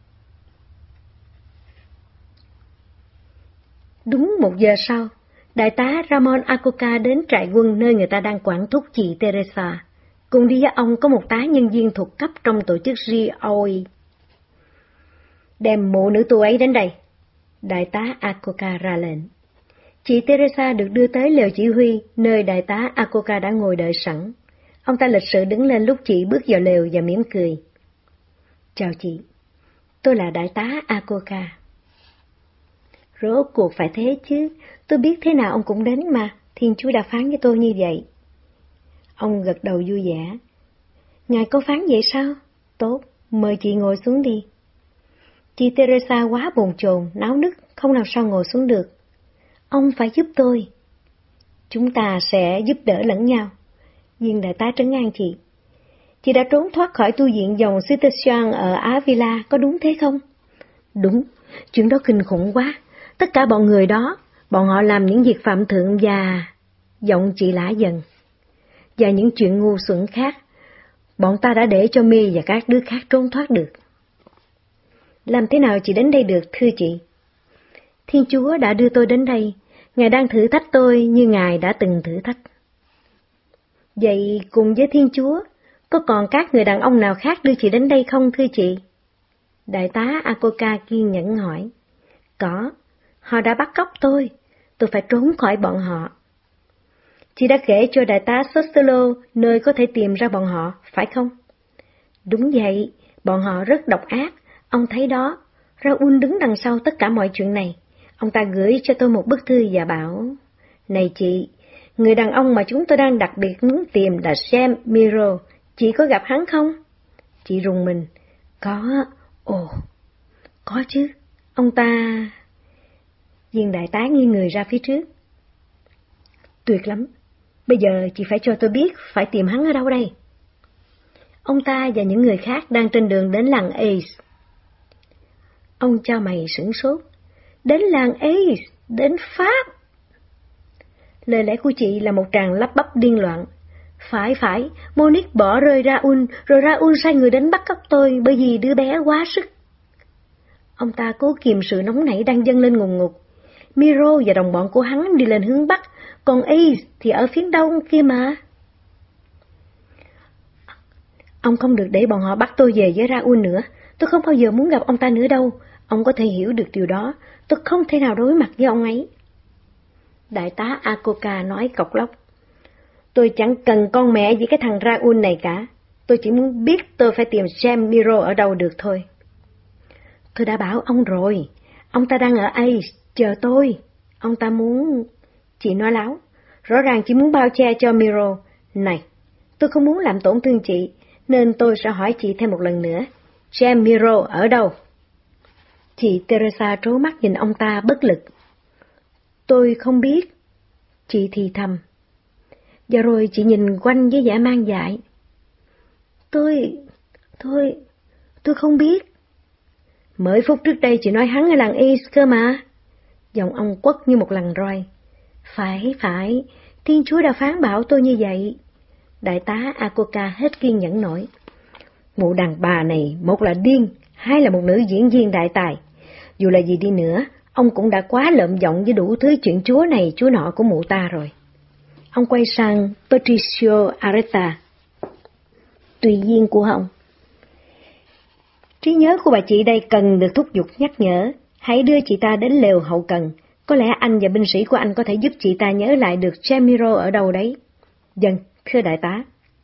Đúng một giờ sau, đại tá Ramon Acoca đến trại quân nơi người ta đang quản thúc chị Teresa. Cùng đi với ông có một tá nhân viên thuộc cấp trong tổ chức giê o e. Đem mụ nữ tu ấy đến đây. Đại tá Acoca ra lệnh. Chị Teresa được đưa tới lều chỉ huy, nơi đại tá Acoca đã ngồi đợi sẵn. Ông ta lịch sự đứng lên lúc chị bước vào lều và mỉm cười. Chào chị, tôi là đại tá Acoca. Rốt cuộc phải thế chứ, tôi biết thế nào ông cũng đến mà, Thiên Chúa đã phán với tôi như vậy. Ông gật đầu vui vẻ. Ngài có phán vậy sao? Tốt, mời chị ngồi xuống đi. Chị Teresa quá bồn chồn, náo nức, không làm sao ngồi xuống được. Ông phải giúp tôi. Chúng ta sẽ giúp đỡ lẫn nhau. Viên đại tá trấn an chị. Chị đã trốn thoát khỏi tu viện dòng Citesian ở Avila, có đúng thế không? Đúng, chuyện đó kinh khủng quá. Tất cả bọn người đó, bọn họ làm những việc phạm thượng và... Giọng chị lả dần. Và những chuyện ngu xuẩn khác, bọn ta đã để cho Mi và các đứa khác trốn thoát được. Làm thế nào chị đến đây được, thưa chị? Thiên Chúa đã đưa tôi đến đây, Ngài đang thử thách tôi như Ngài đã từng thử thách. Vậy cùng với Thiên Chúa, có còn các người đàn ông nào khác đưa chị đến đây không, thưa chị? Đại tá Acoca kiên nhẫn hỏi. Có, họ đã bắt cóc tôi, tôi phải trốn khỏi bọn họ. Chị đã kể cho đại tá Sostelo nơi có thể tìm ra bọn họ, phải không? Đúng vậy, bọn họ rất độc ác, ông thấy đó. Raul đứng đằng sau tất cả mọi chuyện này. Ông ta gửi cho tôi một bức thư và bảo, này chị, người đàn ông mà chúng tôi đang đặc biệt muốn tìm là Sam Miro, chị có gặp hắn không? Chị rùng mình, có, ồ, có chứ, ông ta... Viên đại tá nghiêng người ra phía trước. Tuyệt lắm, bây giờ chị phải cho tôi biết phải tìm hắn ở đâu đây. Ông ta và những người khác đang trên đường đến làng Ace. Ông cho mày sửng sốt. Đến làng Ace, đến Pháp. Lời lẽ của chị là một tràng lắp bắp điên loạn. Phải phải, Monique bỏ rơi Raul, rồi Raul sai người đến bắt cóc tôi bởi vì đứa bé quá sức. Ông ta cố kìm sự nóng nảy đang dâng lên ngùn ngụt. Miro và đồng bọn của hắn đi lên hướng Bắc, còn Ace thì ở phía đông kia mà. Ông không được để bọn họ bắt tôi về với Raul nữa. Tôi không bao giờ muốn gặp ông ta nữa đâu. Ông có thể hiểu được điều đó. Tôi không thể nào đối mặt với ông ấy. Đại tá Acoca nói cộc lốc. Tôi chẳng cần con mẹ gì cái thằng Raul này cả. Tôi chỉ muốn biết tôi phải tìm Sam Miro ở đâu được thôi. Tôi đã bảo ông rồi. Ông ta đang ở Ace, chờ tôi. Ông ta muốn... Chị nói láo. Rõ ràng chỉ muốn bao che cho Miro. Này, tôi không muốn làm tổn thương chị, nên tôi sẽ hỏi chị thêm một lần nữa. Sam Miro ở đâu? Chị Teresa trố mắt nhìn ông ta bất lực. Tôi không biết. Chị thì thầm. Và rồi chị nhìn quanh với vẻ mang dại. Tôi... tôi... tôi không biết. Mới phút trước đây chị nói hắn ở làng Ace cơ mà. Giọng ông quất như một lằn roi. Phải, phải, Thiên Chúa đã phán bảo tôi như vậy. Đại tá Akoka hết kiên nhẫn nổi. Mụ đàn bà này, một là điên, hai là một nữ diễn viên đại tài. Dù là gì đi nữa, ông cũng đã quá lợm giọng với đủ thứ chuyện chúa này chúa nọ của mụ ta rồi. Ông quay sang Patricio Areta, tùy viên của ông. Trí nhớ của bà chị đây cần được thúc giục nhắc nhở. Hãy đưa chị ta đến lều hậu cần. Có lẽ anh và binh sĩ của anh có thể giúp chị ta nhớ lại được Jamiro ở đâu đấy. Dân, thưa đại tá.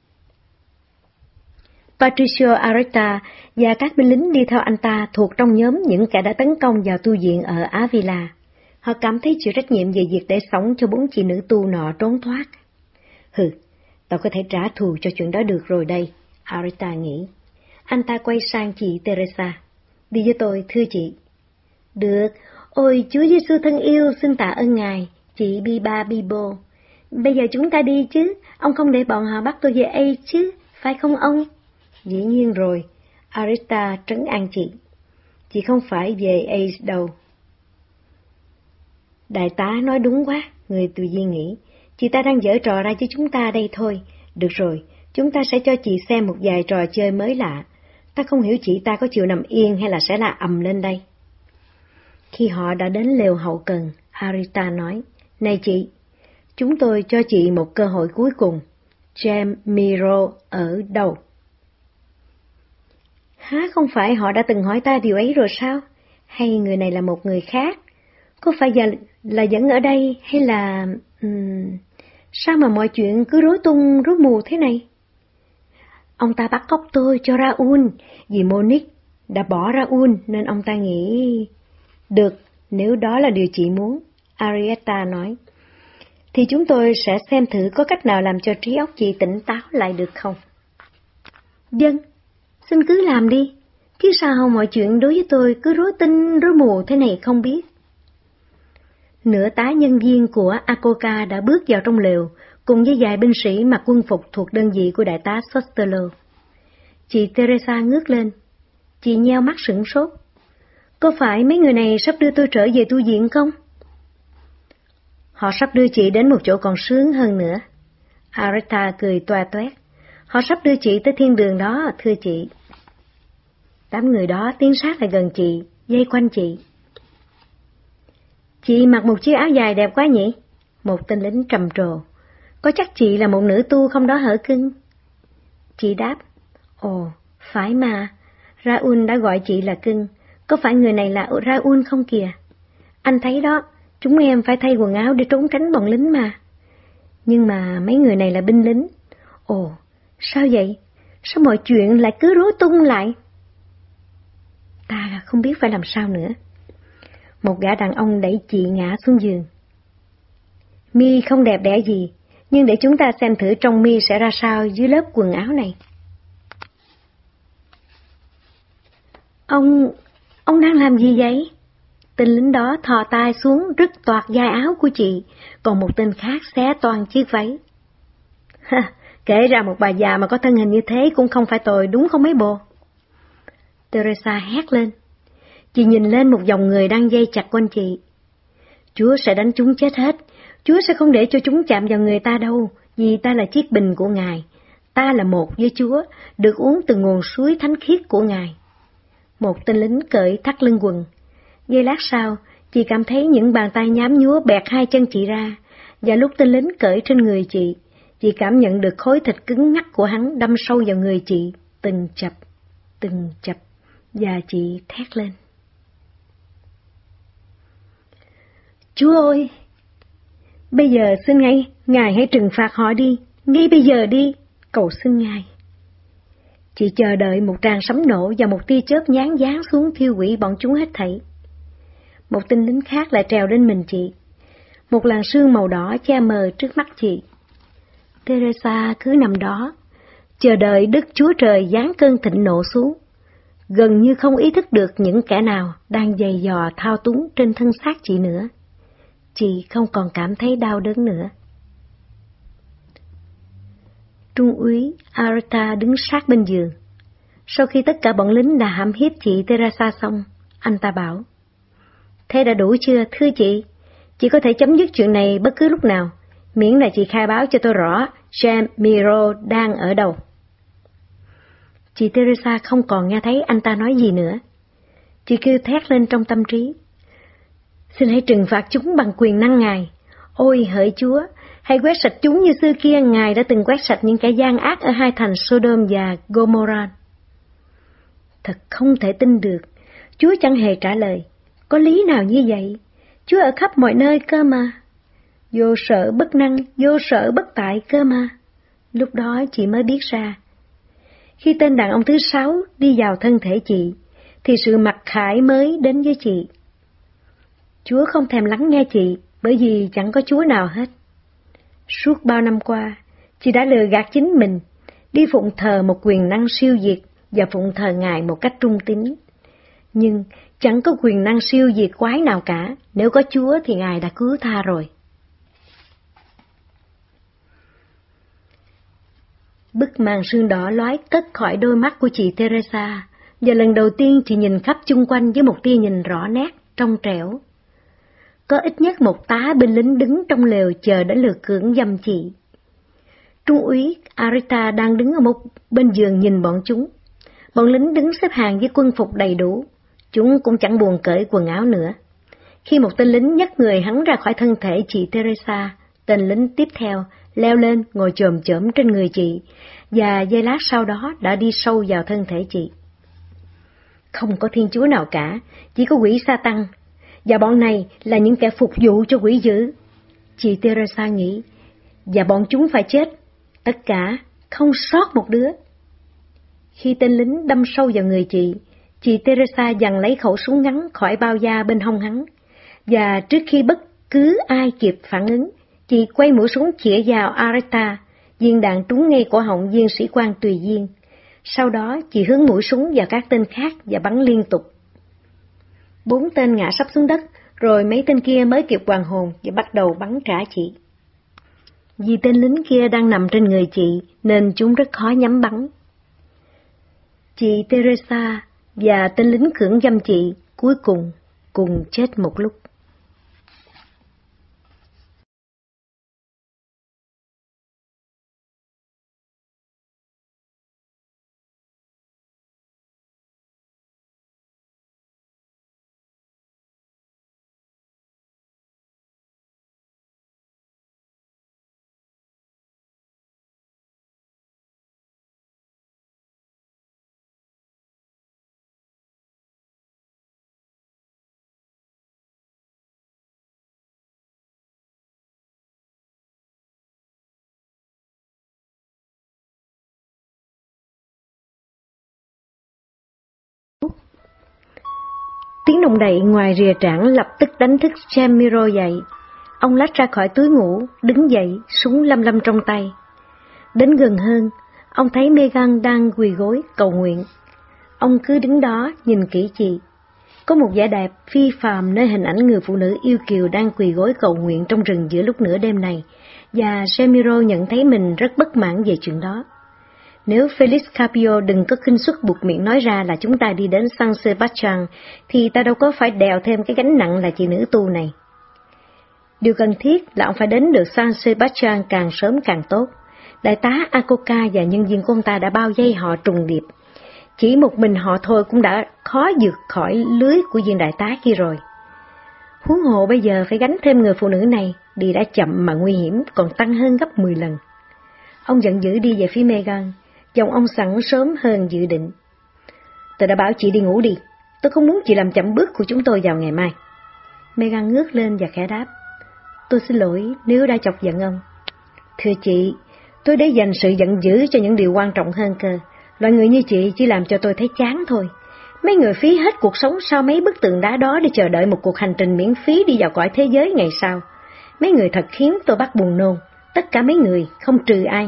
Patricio Areta và các binh lính đi theo anh ta thuộc trong nhóm những kẻ đã tấn công vào tu viện ở Avila. Họ cảm thấy chịu trách nhiệm về việc để sống cho bốn chị nữ tu nọ trốn thoát. Hừ, tao có thể trả thù cho chuyện đó được rồi đây, Areta nghĩ. Anh ta quay sang chị Teresa. Đi với tôi, thưa chị. Được, ôi Chúa Giêsu thân yêu, xin tạ ơn Ngài, chị Biba Bibo. Bây giờ chúng ta đi chứ, ông không để bọn họ bắt tôi về A chứ, phải không ông? Dĩ nhiên rồi, Areta trấn an chị. Chị không phải về A đâu. Đại tá nói đúng quá, người tùy viên nghĩ. Chị ta đang giở trò ra với chúng ta đây thôi. Được rồi, chúng ta sẽ cho chị xem một vài trò chơi mới lạ. Ta không hiểu chị ta có chịu nằm yên hay là sẽ là ầm lên đây. Khi họ đã đến lều hậu cần, Areta nói, này chị, chúng tôi cho chị một cơ hội cuối cùng. Jamiro ở đâu? Hả, không phải họ đã từng hỏi ta điều ấy rồi sao? Hay người này là một người khác? Có phải là, là vẫn ở đây hay là... Um, sao mà mọi chuyện cứ rối tung rối mù thế này? Ông ta bắt cóc tôi cho Raul, vì Monique đã bỏ Raul nên ông ta nghĩ... Được, nếu đó là điều chị muốn, Arietta nói, thì chúng tôi sẽ xem thử có cách nào làm cho trí óc chị tỉnh táo lại được không. Dân, xin cứ làm đi, chứ sao mọi chuyện đối với tôi cứ rối tinh rối mù thế này không biết. Nửa tá nhân viên của Akoka đã bước vào trong lều, cùng với vài binh sĩ mặc quân phục thuộc đơn vị của đại tá Sostelo. Chị Teresa ngước lên, chị nheo mắt sửng sốt. Có phải mấy người này sắp đưa tôi trở về tu viện không? Họ sắp đưa chị đến một chỗ còn sướng hơn nữa. Areta cười toa toét. Họ sắp đưa chị tới thiên đường đó, thưa chị. Đám người đó tiến sát lại gần chị, dây quanh chị. Chị mặc một chiếc áo dài đẹp quá nhỉ? Một tên lính trầm trồ. Có chắc chị là một nữ tu không đó hở cưng? Chị đáp, ồ, phải mà, Raul đã gọi chị là cưng. Có phải người này là Raul không kìa? Anh thấy đó, chúng em phải thay quần áo để trốn tránh bọn lính mà. Nhưng mà mấy người này là binh lính. Ồ, sao vậy? Sao mọi chuyện lại cứ rối tung lại? Ta không biết phải làm sao nữa. Một gã đàn ông đẩy chị ngã xuống giường. Mi không đẹp đẽ gì, nhưng để chúng ta xem thử trong mi sẽ ra sao dưới lớp quần áo này. Ông... ông đang làm gì vậy? Tên lính đó thò tay xuống rứt toạc vai áo của chị, còn một tên khác xé toan chiếc váy. Ha, kể ra một bà già mà có thân hình như thế cũng không phải tồi, đúng không mấy bồ? Teresa hét lên. Chị nhìn lên một dòng người đang dây chặt quanh chị. Chúa sẽ đánh chúng chết hết. Chúa sẽ không để cho chúng chạm vào người ta đâu, vì ta là chiếc bình của Ngài. Ta là một với Chúa, được uống từ nguồn suối thánh khiết của Ngài. Một tên lính cởi thắt lưng quần. Giây lát sau, chị cảm thấy những bàn tay nhám nhúa bẹt hai chân chị ra, và lúc tên lính cởi trên người chị, chị cảm nhận được khối thịt cứng ngắc của hắn đâm sâu vào người chị, từng chập, từng chập, và chị thét lên. Chúa ơi! Bây giờ xin ngay, Ngài hãy trừng phạt họ đi, ngay bây giờ đi, cầu xin Ngài. Chị chờ đợi một tràng sấm nổ và một tia chớp nhán giáng xuống thiêu hủy bọn chúng hết thảy. Một tên lính khác lại trèo lên mình chị. Một làn sương màu đỏ che mờ trước mắt chị. Teresa cứ nằm đó, chờ đợi Đức Chúa Trời giáng cơn thịnh nộ xuống, gần như không ý thức được những kẻ nào đang giày dò thao túng trên thân xác chị nữa. Chị không còn cảm thấy đau đớn nữa. Trung úy Areta đứng sát bên giường. Sau khi tất cả bọn lính đã hãm hiếp chị Teresa xong, anh ta bảo, thế đã đủ chưa, thưa chị? Chị có thể chấm dứt chuyện này bất cứ lúc nào. miễn là chị khai báo cho tôi rõ James Miro đang ở đâu. Chị Teresa không còn nghe thấy anh ta nói gì nữa. Chị kêu thét lên trong tâm trí: xin hãy trừng phạt chúng bằng quyền năng Ngài. Ôi hỡi Chúa, hãy quét sạch chúng như xưa kia Ngài đã từng quét sạch những kẻ gian ác ở hai thành Sodom và Gomorrah. Thật không thể tin được, Chúa chẳng hề trả lời. Có lý nào như vậy? Chúa ở khắp mọi nơi cơ mà. Vô sở bất năng, vô sở bất tại cơ mà. Lúc đó chị mới biết ra. Khi tên đàn ông thứ sáu đi vào thân thể chị, thì sự mặc khải mới đến với chị. Chúa không thèm lắng nghe chị, bởi vì chẳng có Chúa nào hết. Suốt bao năm qua, chị đã lừa gạt chính mình, đi phụng thờ một quyền năng siêu việt và phụng thờ Ngài một cách trung tín. Nhưng chẳng có quyền năng siêu việt quái nào cả, nếu có Chúa thì Ngài đã cứu tha rồi. Bức màn sương đỏ lói cất khỏi đôi mắt của chị Teresa, và lần đầu tiên chị nhìn khắp chung quanh với một tia nhìn rõ nét, trong trẻo. Có ít nhất một tá binh lính đứng trong lều chờ đến lượt cưỡng dâm chị. Trung úy Arita đang đứng ở một bên giường nhìn bọn chúng. Bọn lính đứng xếp hàng với quân phục đầy đủ. Chúng cũng chẳng buồn cởi quần áo nữa. Khi một tên lính nhấc người hắn ra khỏi thân thể chị Teresa, tên lính tiếp theo leo lên ngồi chồm chởm trên người chị, và giây lát sau đó đã đi sâu vào thân thể chị. Không có thiên chúa nào cả, chỉ có quỷ Sa-tăng, và bọn này là những kẻ phục vụ cho quỷ dữ. Chị Teresa nghĩ, và bọn chúng phải chết, tất cả, không sót một đứa. Khi tên lính đâm sâu vào người chị, chị Teresa giằng lấy khẩu súng ngắn khỏi bao da bên hông hắn, và trước khi bất cứ ai kịp phản ứng, chị quay mũi súng chĩa vào Arita, viên đạn trúng ngay cổ họng viên sĩ quan tùy viên. Sau đó chị hướng mũi súng vào các tên khác và bắn liên tục. Bốn tên ngã sắp xuống đất, rồi mấy tên kia mới kịp hoàn hồn và bắt đầu bắn trả chị. Vì tên lính kia đang nằm trên người chị, nên chúng rất khó nhắm bắn. Chị Teresa và tên lính cưỡng dâm chị cuối cùng cùng chết một lúc. Tiếng động đậy ngoài rìa trảng lập tức đánh thức James Miro dậy. Ông lách ra khỏi túi ngủ, đứng dậy, súng lăm lăm trong tay. Đến gần hơn, ông thấy Megan đang quỳ gối cầu nguyện. Ông cứ đứng đó nhìn kỹ chị. Có một vẻ đẹp phi phàm nơi hình ảnh người phụ nữ yêu kiều đang quỳ gối cầu nguyện trong rừng giữa lúc nửa đêm này, và James Miro nhận thấy mình rất bất mãn về chuyện đó. Nếu Felix Carpio đừng có khinh suất buộc miệng nói ra là chúng ta đi đến San Sebastian, thì ta đâu có phải đèo thêm cái gánh nặng là chị nữ tu này. Điều cần thiết là ông phải đến được San Sebastian càng sớm càng tốt. Đại tá Acoca và nhân viên của ông ta đã bao vây họ trùng điệp. Chỉ một mình họ thôi cũng đã khó vượt khỏi lưới của viên đại tá kia rồi. Huống hồ bây giờ phải gánh thêm người phụ nữ này, đi đã chậm mà nguy hiểm còn tăng hơn gấp mười lần. Ông giận dữ đi về phía Megan. Giọng ông sẵn sớm hơn dự định. Tôi đã bảo chị đi ngủ đi. Tôi không muốn chị làm chậm bước của chúng tôi vào ngày mai. Megan ngước lên và khẽ đáp. Tôi xin lỗi nếu đã chọc giận ông. Thưa chị, tôi để dành sự giận dữ cho những điều quan trọng hơn cơ. Loại người như chị chỉ làm cho tôi thấy chán thôi. Mấy người phí hết cuộc sống sau mấy bức tường đá đó để chờ đợi một cuộc hành trình miễn phí đi vào cõi thế giới ngày sau. Mấy người thật khiến tôi bắt buồn nôn. Tất cả mấy người, không trừ ai.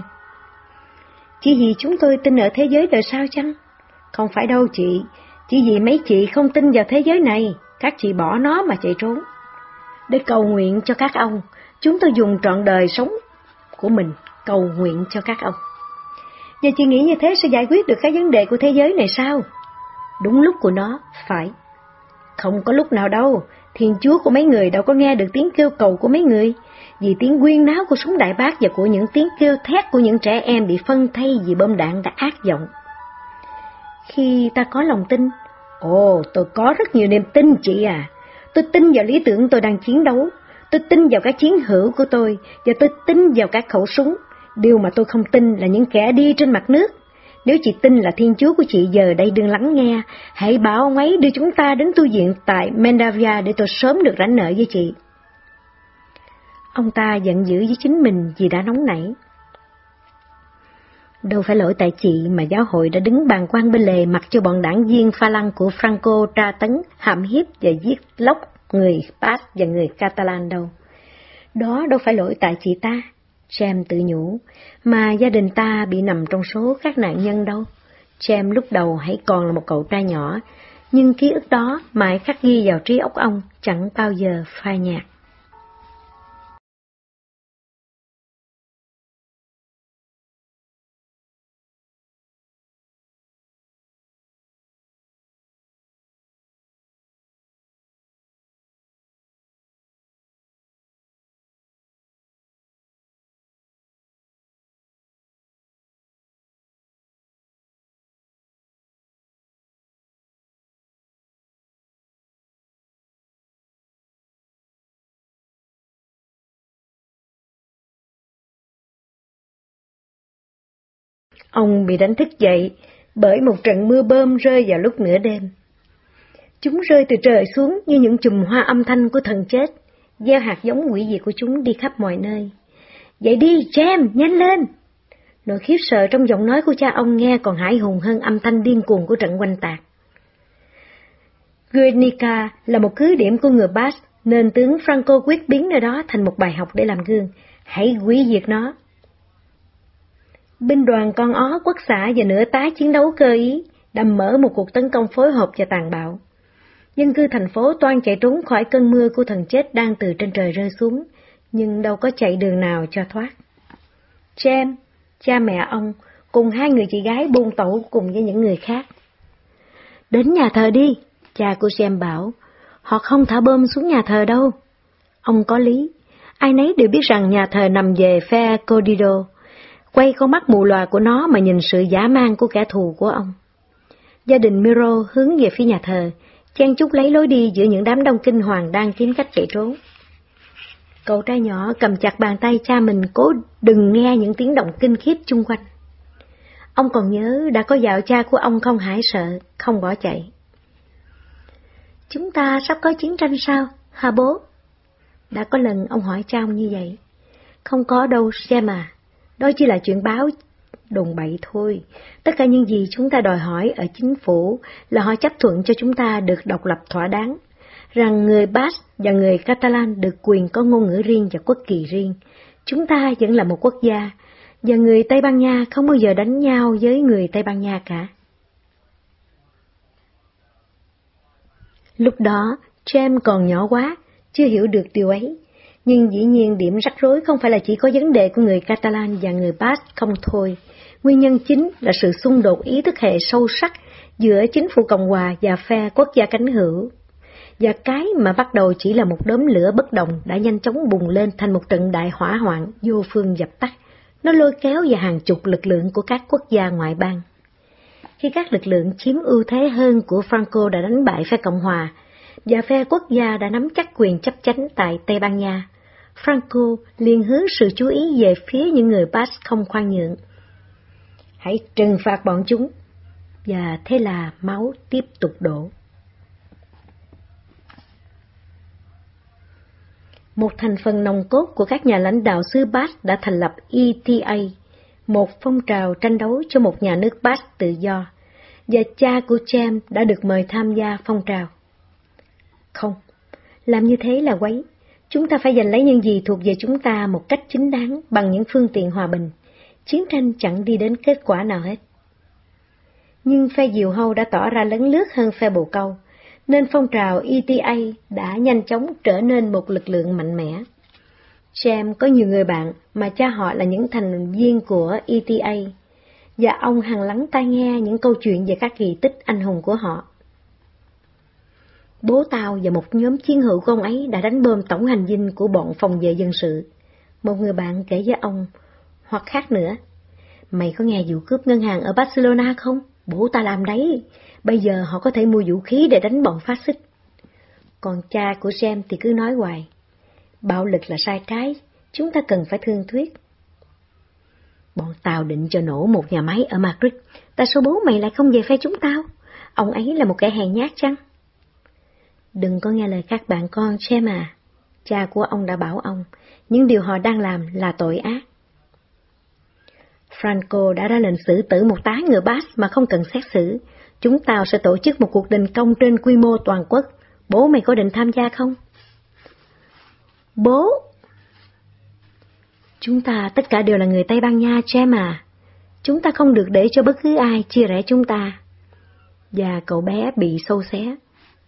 Chỉ vì chúng tôi tin ở thế giới đời sau chăng? Không phải đâu chị, chỉ vì mấy chị không tin vào thế giới này, các chị bỏ nó mà chạy trốn. Để cầu nguyện cho các ông, chúng tôi dùng trọn đời sống của mình cầu nguyện cho các ông. Và chị nghĩ như thế sẽ giải quyết được cái vấn đề của thế giới này sao? Đúng lúc của nó, phải. Không có lúc nào đâu, Thiên Chúa của mấy người đâu có nghe được tiếng kêu cầu của mấy người, vì tiếng huyên náo của súng đại bác và của những tiếng kêu thét của những trẻ em bị phân thây vì bom đạn đã ác vọng. Khi ta có lòng tin, ồ, tôi có rất nhiều niềm tin chị à, tôi tin vào lý tưởng tôi đang chiến đấu, tôi tin vào các chiến hữu của tôi, và tôi tin vào các khẩu súng. Điều mà tôi không tin là những kẻ đi trên mặt nước. Nếu chị tin là Thiên Chúa của chị giờ đây đừng lắng nghe, hãy bảo ông ấy đưa chúng ta đến tu viện tại Mendavia để tôi sớm được rảnh nợ với chị. Ông ta giận dữ với chính mình vì đã nóng nảy. Đâu phải lỗi tại chị mà giáo hội đã đứng bàng quan bên lề mặc cho bọn đảng viên pha lăng của Franco tra tấn, hãm hiếp và giết lóc người Basc và người Catalan đâu. Đó đâu phải lỗi tại chị ta, James tự nhủ, mà gia đình ta bị nằm trong số các nạn nhân đâu. James lúc đầu hãy còn là một cậu trai nhỏ, nhưng ký ức đó mãi khắc ghi vào trí óc ông, chẳng bao giờ phai nhạt. Ông bị đánh thức dậy bởi một trận mưa bom rơi vào lúc nửa đêm. Chúng rơi từ trời xuống như những chùm hoa âm thanh của thần chết, gieo hạt giống hủy diệt của chúng đi khắp mọi nơi. Dậy đi, James, nhanh lên! Nỗi khiếp sợ trong giọng nói của cha ông nghe còn hãi hùng hơn âm thanh điên cuồng của trận oanh tạc. Guernica là một cứ điểm của người Basque, nên tướng Franco quyết biến nơi đó thành một bài học để làm gương. Hãy hủy diệt nó! Binh đoàn con ó quốc xã và nửa tá chiến đấu cơ ý đã mở một cuộc tấn công phối hợp và tàn bạo. Dân cư thành phố toan chạy trốn khỏi cơn mưa của thần chết đang từ trên trời rơi xuống, nhưng đâu có chạy đường nào cho thoát. James, cha mẹ ông, cùng hai người chị gái buôn tẩu cùng với những người khác. Đến nhà thờ đi, cha của James bảo, họ không thả bom xuống nhà thờ đâu. Ông có lý, ai nấy đều biết rằng nhà thờ nằm về phe Codido. Quay con mắt mù lòa của nó mà nhìn sự dã man của kẻ thù của ông. Gia đình Miro hướng về phía nhà thờ, chen chúc lấy lối đi giữa những đám đông kinh hoàng đang kiếm cách chạy trốn. Cậu trai nhỏ cầm chặt bàn tay cha mình cố đừng nghe những tiếng động kinh khiếp chung quanh. Ông còn nhớ đã có dạo cha của ông không hãi sợ, không bỏ chạy. Chúng ta sắp có chiến tranh sao, hả bố? Đã có lần ông hỏi cha ông như vậy. Không có đâu, James à. Đó chỉ là chuyện báo đồn bậy thôi. Tất cả những gì chúng ta đòi hỏi ở chính phủ là họ chấp thuận cho chúng ta được độc lập thỏa đáng, rằng người Basque và người Catalan được quyền có ngôn ngữ riêng và quốc kỳ riêng. Chúng ta vẫn là một quốc gia, và người Tây Ban Nha không bao giờ đánh nhau với người Tây Ban Nha cả. Lúc đó, James còn nhỏ quá, chưa hiểu được điều ấy. Nhưng dĩ nhiên điểm rắc rối không phải là chỉ có vấn đề của người Catalan và người Basque không thôi. Nguyên nhân chính là sự xung đột ý thức hệ sâu sắc giữa chính phủ Cộng hòa và phe quốc gia cánh hữu. Và cái mà bắt đầu chỉ là một đốm lửa bất đồng đã nhanh chóng bùng lên thành một trận đại hỏa hoạn vô phương dập tắt. Nó lôi kéo vào hàng chục lực lượng của các quốc gia ngoại bang. Khi các lực lượng chiếm ưu thế hơn của Franco đã đánh bại phe Cộng hòa, và phe quốc gia đã nắm chắc quyền chấp chánh tại Tây Ban Nha, Franco liền hướng sự chú ý về phía những người Basque không khoan nhượng. Hãy trừng phạt bọn chúng, và thế là máu tiếp tục đổ. Một thành phần nòng cốt của các nhà lãnh đạo xứ Basque đã thành lập E T A, một phong trào tranh đấu cho một nhà nước Basque tự do, và cha của James đã được mời tham gia phong trào. Không, làm như thế là quấy. Chúng ta phải giành lấy những gì thuộc về chúng ta một cách chính đáng bằng những phương tiện hòa bình. Chiến tranh chẳng đi đến kết quả nào hết. Nhưng phe diều hâu đã tỏ ra lấn lướt hơn phe bồ câu, nên phong trào E T A đã nhanh chóng trở nên một lực lượng mạnh mẽ. James có nhiều người bạn mà cha họ là những thành viên của E T A, và ông hằng lắng tai nghe những câu chuyện về các kỳ tích anh hùng của họ. Bố tao và một nhóm chiến hữu của ông ấy đã đánh bom tổng hành dinh của bọn phòng vệ dân sự. Một người bạn kể với ông, hoặc khác nữa. Mày có nghe vụ cướp ngân hàng ở Barcelona không? Bố ta làm đấy. Bây giờ họ có thể mua vũ khí để đánh bọn phát xít. Còn cha của James thì cứ nói hoài. Bạo lực là sai trái, chúng ta cần phải thương thuyết. Bọn tao định cho nổ một nhà máy ở Madrid, tại sao bố mày lại không về phe chúng tao? Ông ấy là một kẻ hèn nhát chăng? Đừng có nghe lời các bạn con, James à. Cha của ông đã bảo ông, những điều họ đang làm là tội ác. Franco đã ra lệnh xử tử một tá người Basque mà không cần xét xử. Chúng tao sẽ tổ chức một cuộc đình công trên quy mô toàn quốc. Bố mày có định tham gia không? Bố! Chúng ta tất cả đều là người Tây Ban Nha, James à. Chúng ta không được để cho bất cứ ai chia rẽ chúng ta. Và cậu bé bị xâu xé.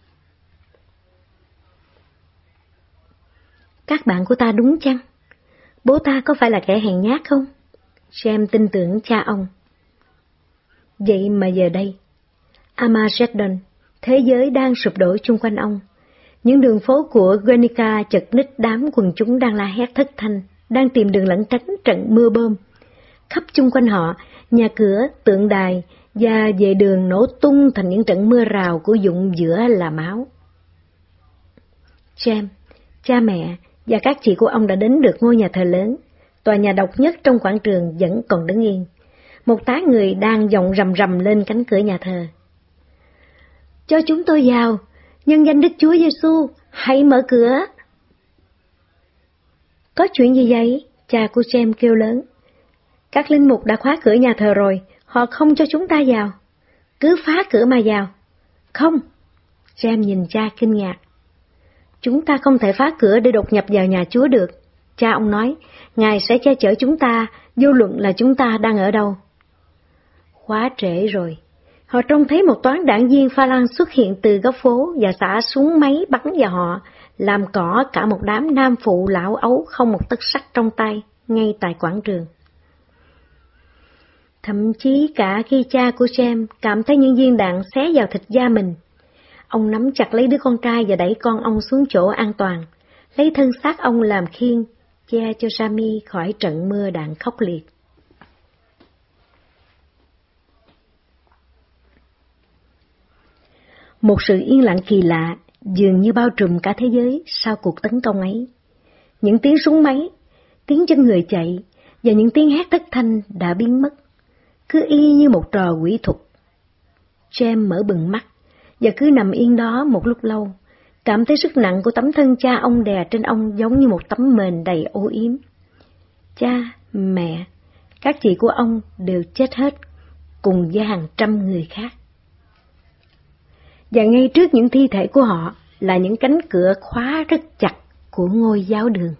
Các bạn của ta đúng chăng? Bố ta có phải là kẻ hèn nhát không? James tin tưởng cha ông. Vậy mà giờ đây, Armageddon, thế giới đang sụp đổ chung quanh ông. Những đường phố của Guernica chật ních đám quần chúng đang la hét thất thanh, đang tìm đường lẩn tránh trận mưa bom. Khắp chung quanh họ, nhà cửa, tượng đài và vệ đường nổ tung thành những trận mưa rào của dụng giữa là máu. James, cha mẹ và các chị của ông đã đến được ngôi nhà thờ lớn. Tòa nhà độc nhất trong quảng trường vẫn còn đứng yên. Một tá người đang vọng rầm rầm lên cánh cửa nhà thờ. Cho chúng tôi vào, nhân danh Đức Chúa Giêsu, hãy mở cửa. Có chuyện gì vậy? Cha của James kêu lớn. Các linh mục đã khóa cửa nhà thờ rồi, họ không cho chúng ta vào. Cứ phá cửa mà vào. Không. James nhìn cha kinh ngạc. Chúng ta không thể phá cửa để đột nhập vào nhà Chúa được. Cha ông nói, Ngài sẽ che chở chúng ta, vô luận là chúng ta đang ở đâu. Quá trễ rồi. Họ trông thấy một toán đảng viên Pha Lang xuất hiện từ góc phố và xả súng máy bắn vào họ, làm cỏ cả một đám nam phụ lão ấu không một tấc sắt trong tay, ngay tại quảng trường. Thậm chí cả khi cha của James cảm thấy những viên đạn xé vào thịt da mình, ông nắm chặt lấy đứa con trai và đẩy con ông xuống chỗ an toàn, lấy thân xác ông làm khiên, che cho Sammy khỏi trận mưa đạn khốc liệt. Một sự yên lặng kỳ lạ dường như bao trùm cả thế giới sau cuộc tấn công ấy. Những tiếng súng máy, tiếng chân người chạy và những tiếng hét thất thanh đã biến mất, cứ y như một trò quỷ thuật. James mở bừng mắt và cứ nằm yên đó một lúc lâu, cảm thấy sức nặng của tấm thân cha ông đè trên ông giống như một tấm mền đầy ô yếm. Cha, mẹ, các chị của ông đều chết hết, cùng với hàng trăm người khác. Và ngay trước những thi thể của họ là những cánh cửa khóa rất chặt của ngôi giáo đường.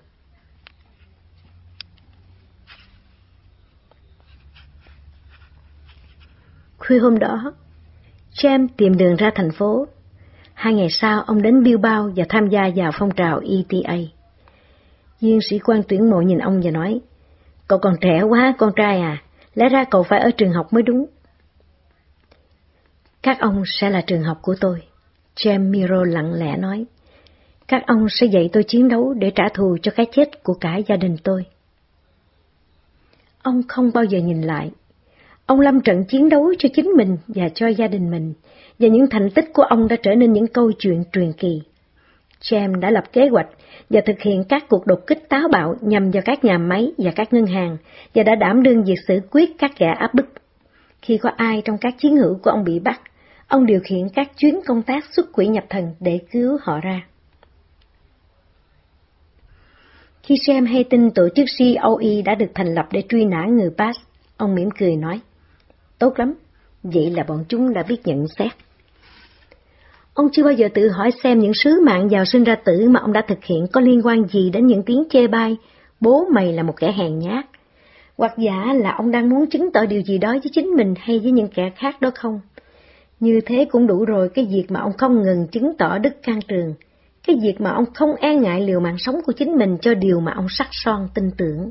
Khuya hôm đó, James tìm đường ra thành phố. Hai ngày sau, ông đến Bilbao và tham gia vào phong trào E T A. Viên sĩ quan tuyển mộ nhìn ông và nói, cậu còn trẻ quá, con trai à, lẽ ra cậu phải ở trường học mới đúng. Các ông sẽ là trường học của tôi, James Miro lặng lẽ nói. Các ông sẽ dạy tôi chiến đấu để trả thù cho cái chết của cả gia đình tôi. Ông không bao giờ nhìn lại. Ông lâm trận chiến đấu cho chính mình và cho gia đình mình, và những thành tích của ông đã trở nên những câu chuyện truyền kỳ. James đã lập kế hoạch và thực hiện các cuộc đột kích táo bạo nhằm vào các nhà máy và các ngân hàng, và đã đảm đương việc xử quyết các kẻ áp bức. Khi có ai trong các chiến hữu của ông bị bắt, ông điều khiển các chuyến công tác xuất quỷ nhập thần để cứu họ ra. Khi James hay tin tổ chức C O E đã được thành lập để truy nã người Basque, ông mỉm cười nói, tốt lắm, vậy là bọn chúng đã biết nhận xét. Ông chưa bao giờ tự hỏi xem những sứ mạng giàu sinh ra tử mà ông đã thực hiện có liên quan gì đến những tiếng chê bai, bố mày là một kẻ hèn nhát, hoặc giả là ông đang muốn chứng tỏ điều gì đó với chính mình hay với những kẻ khác đó không. Như thế cũng đủ rồi, cái việc mà ông không ngừng chứng tỏ đức can trường, cái việc mà ông không e ngại liều mạng sống của chính mình cho điều mà ông sắc son tin tưởng.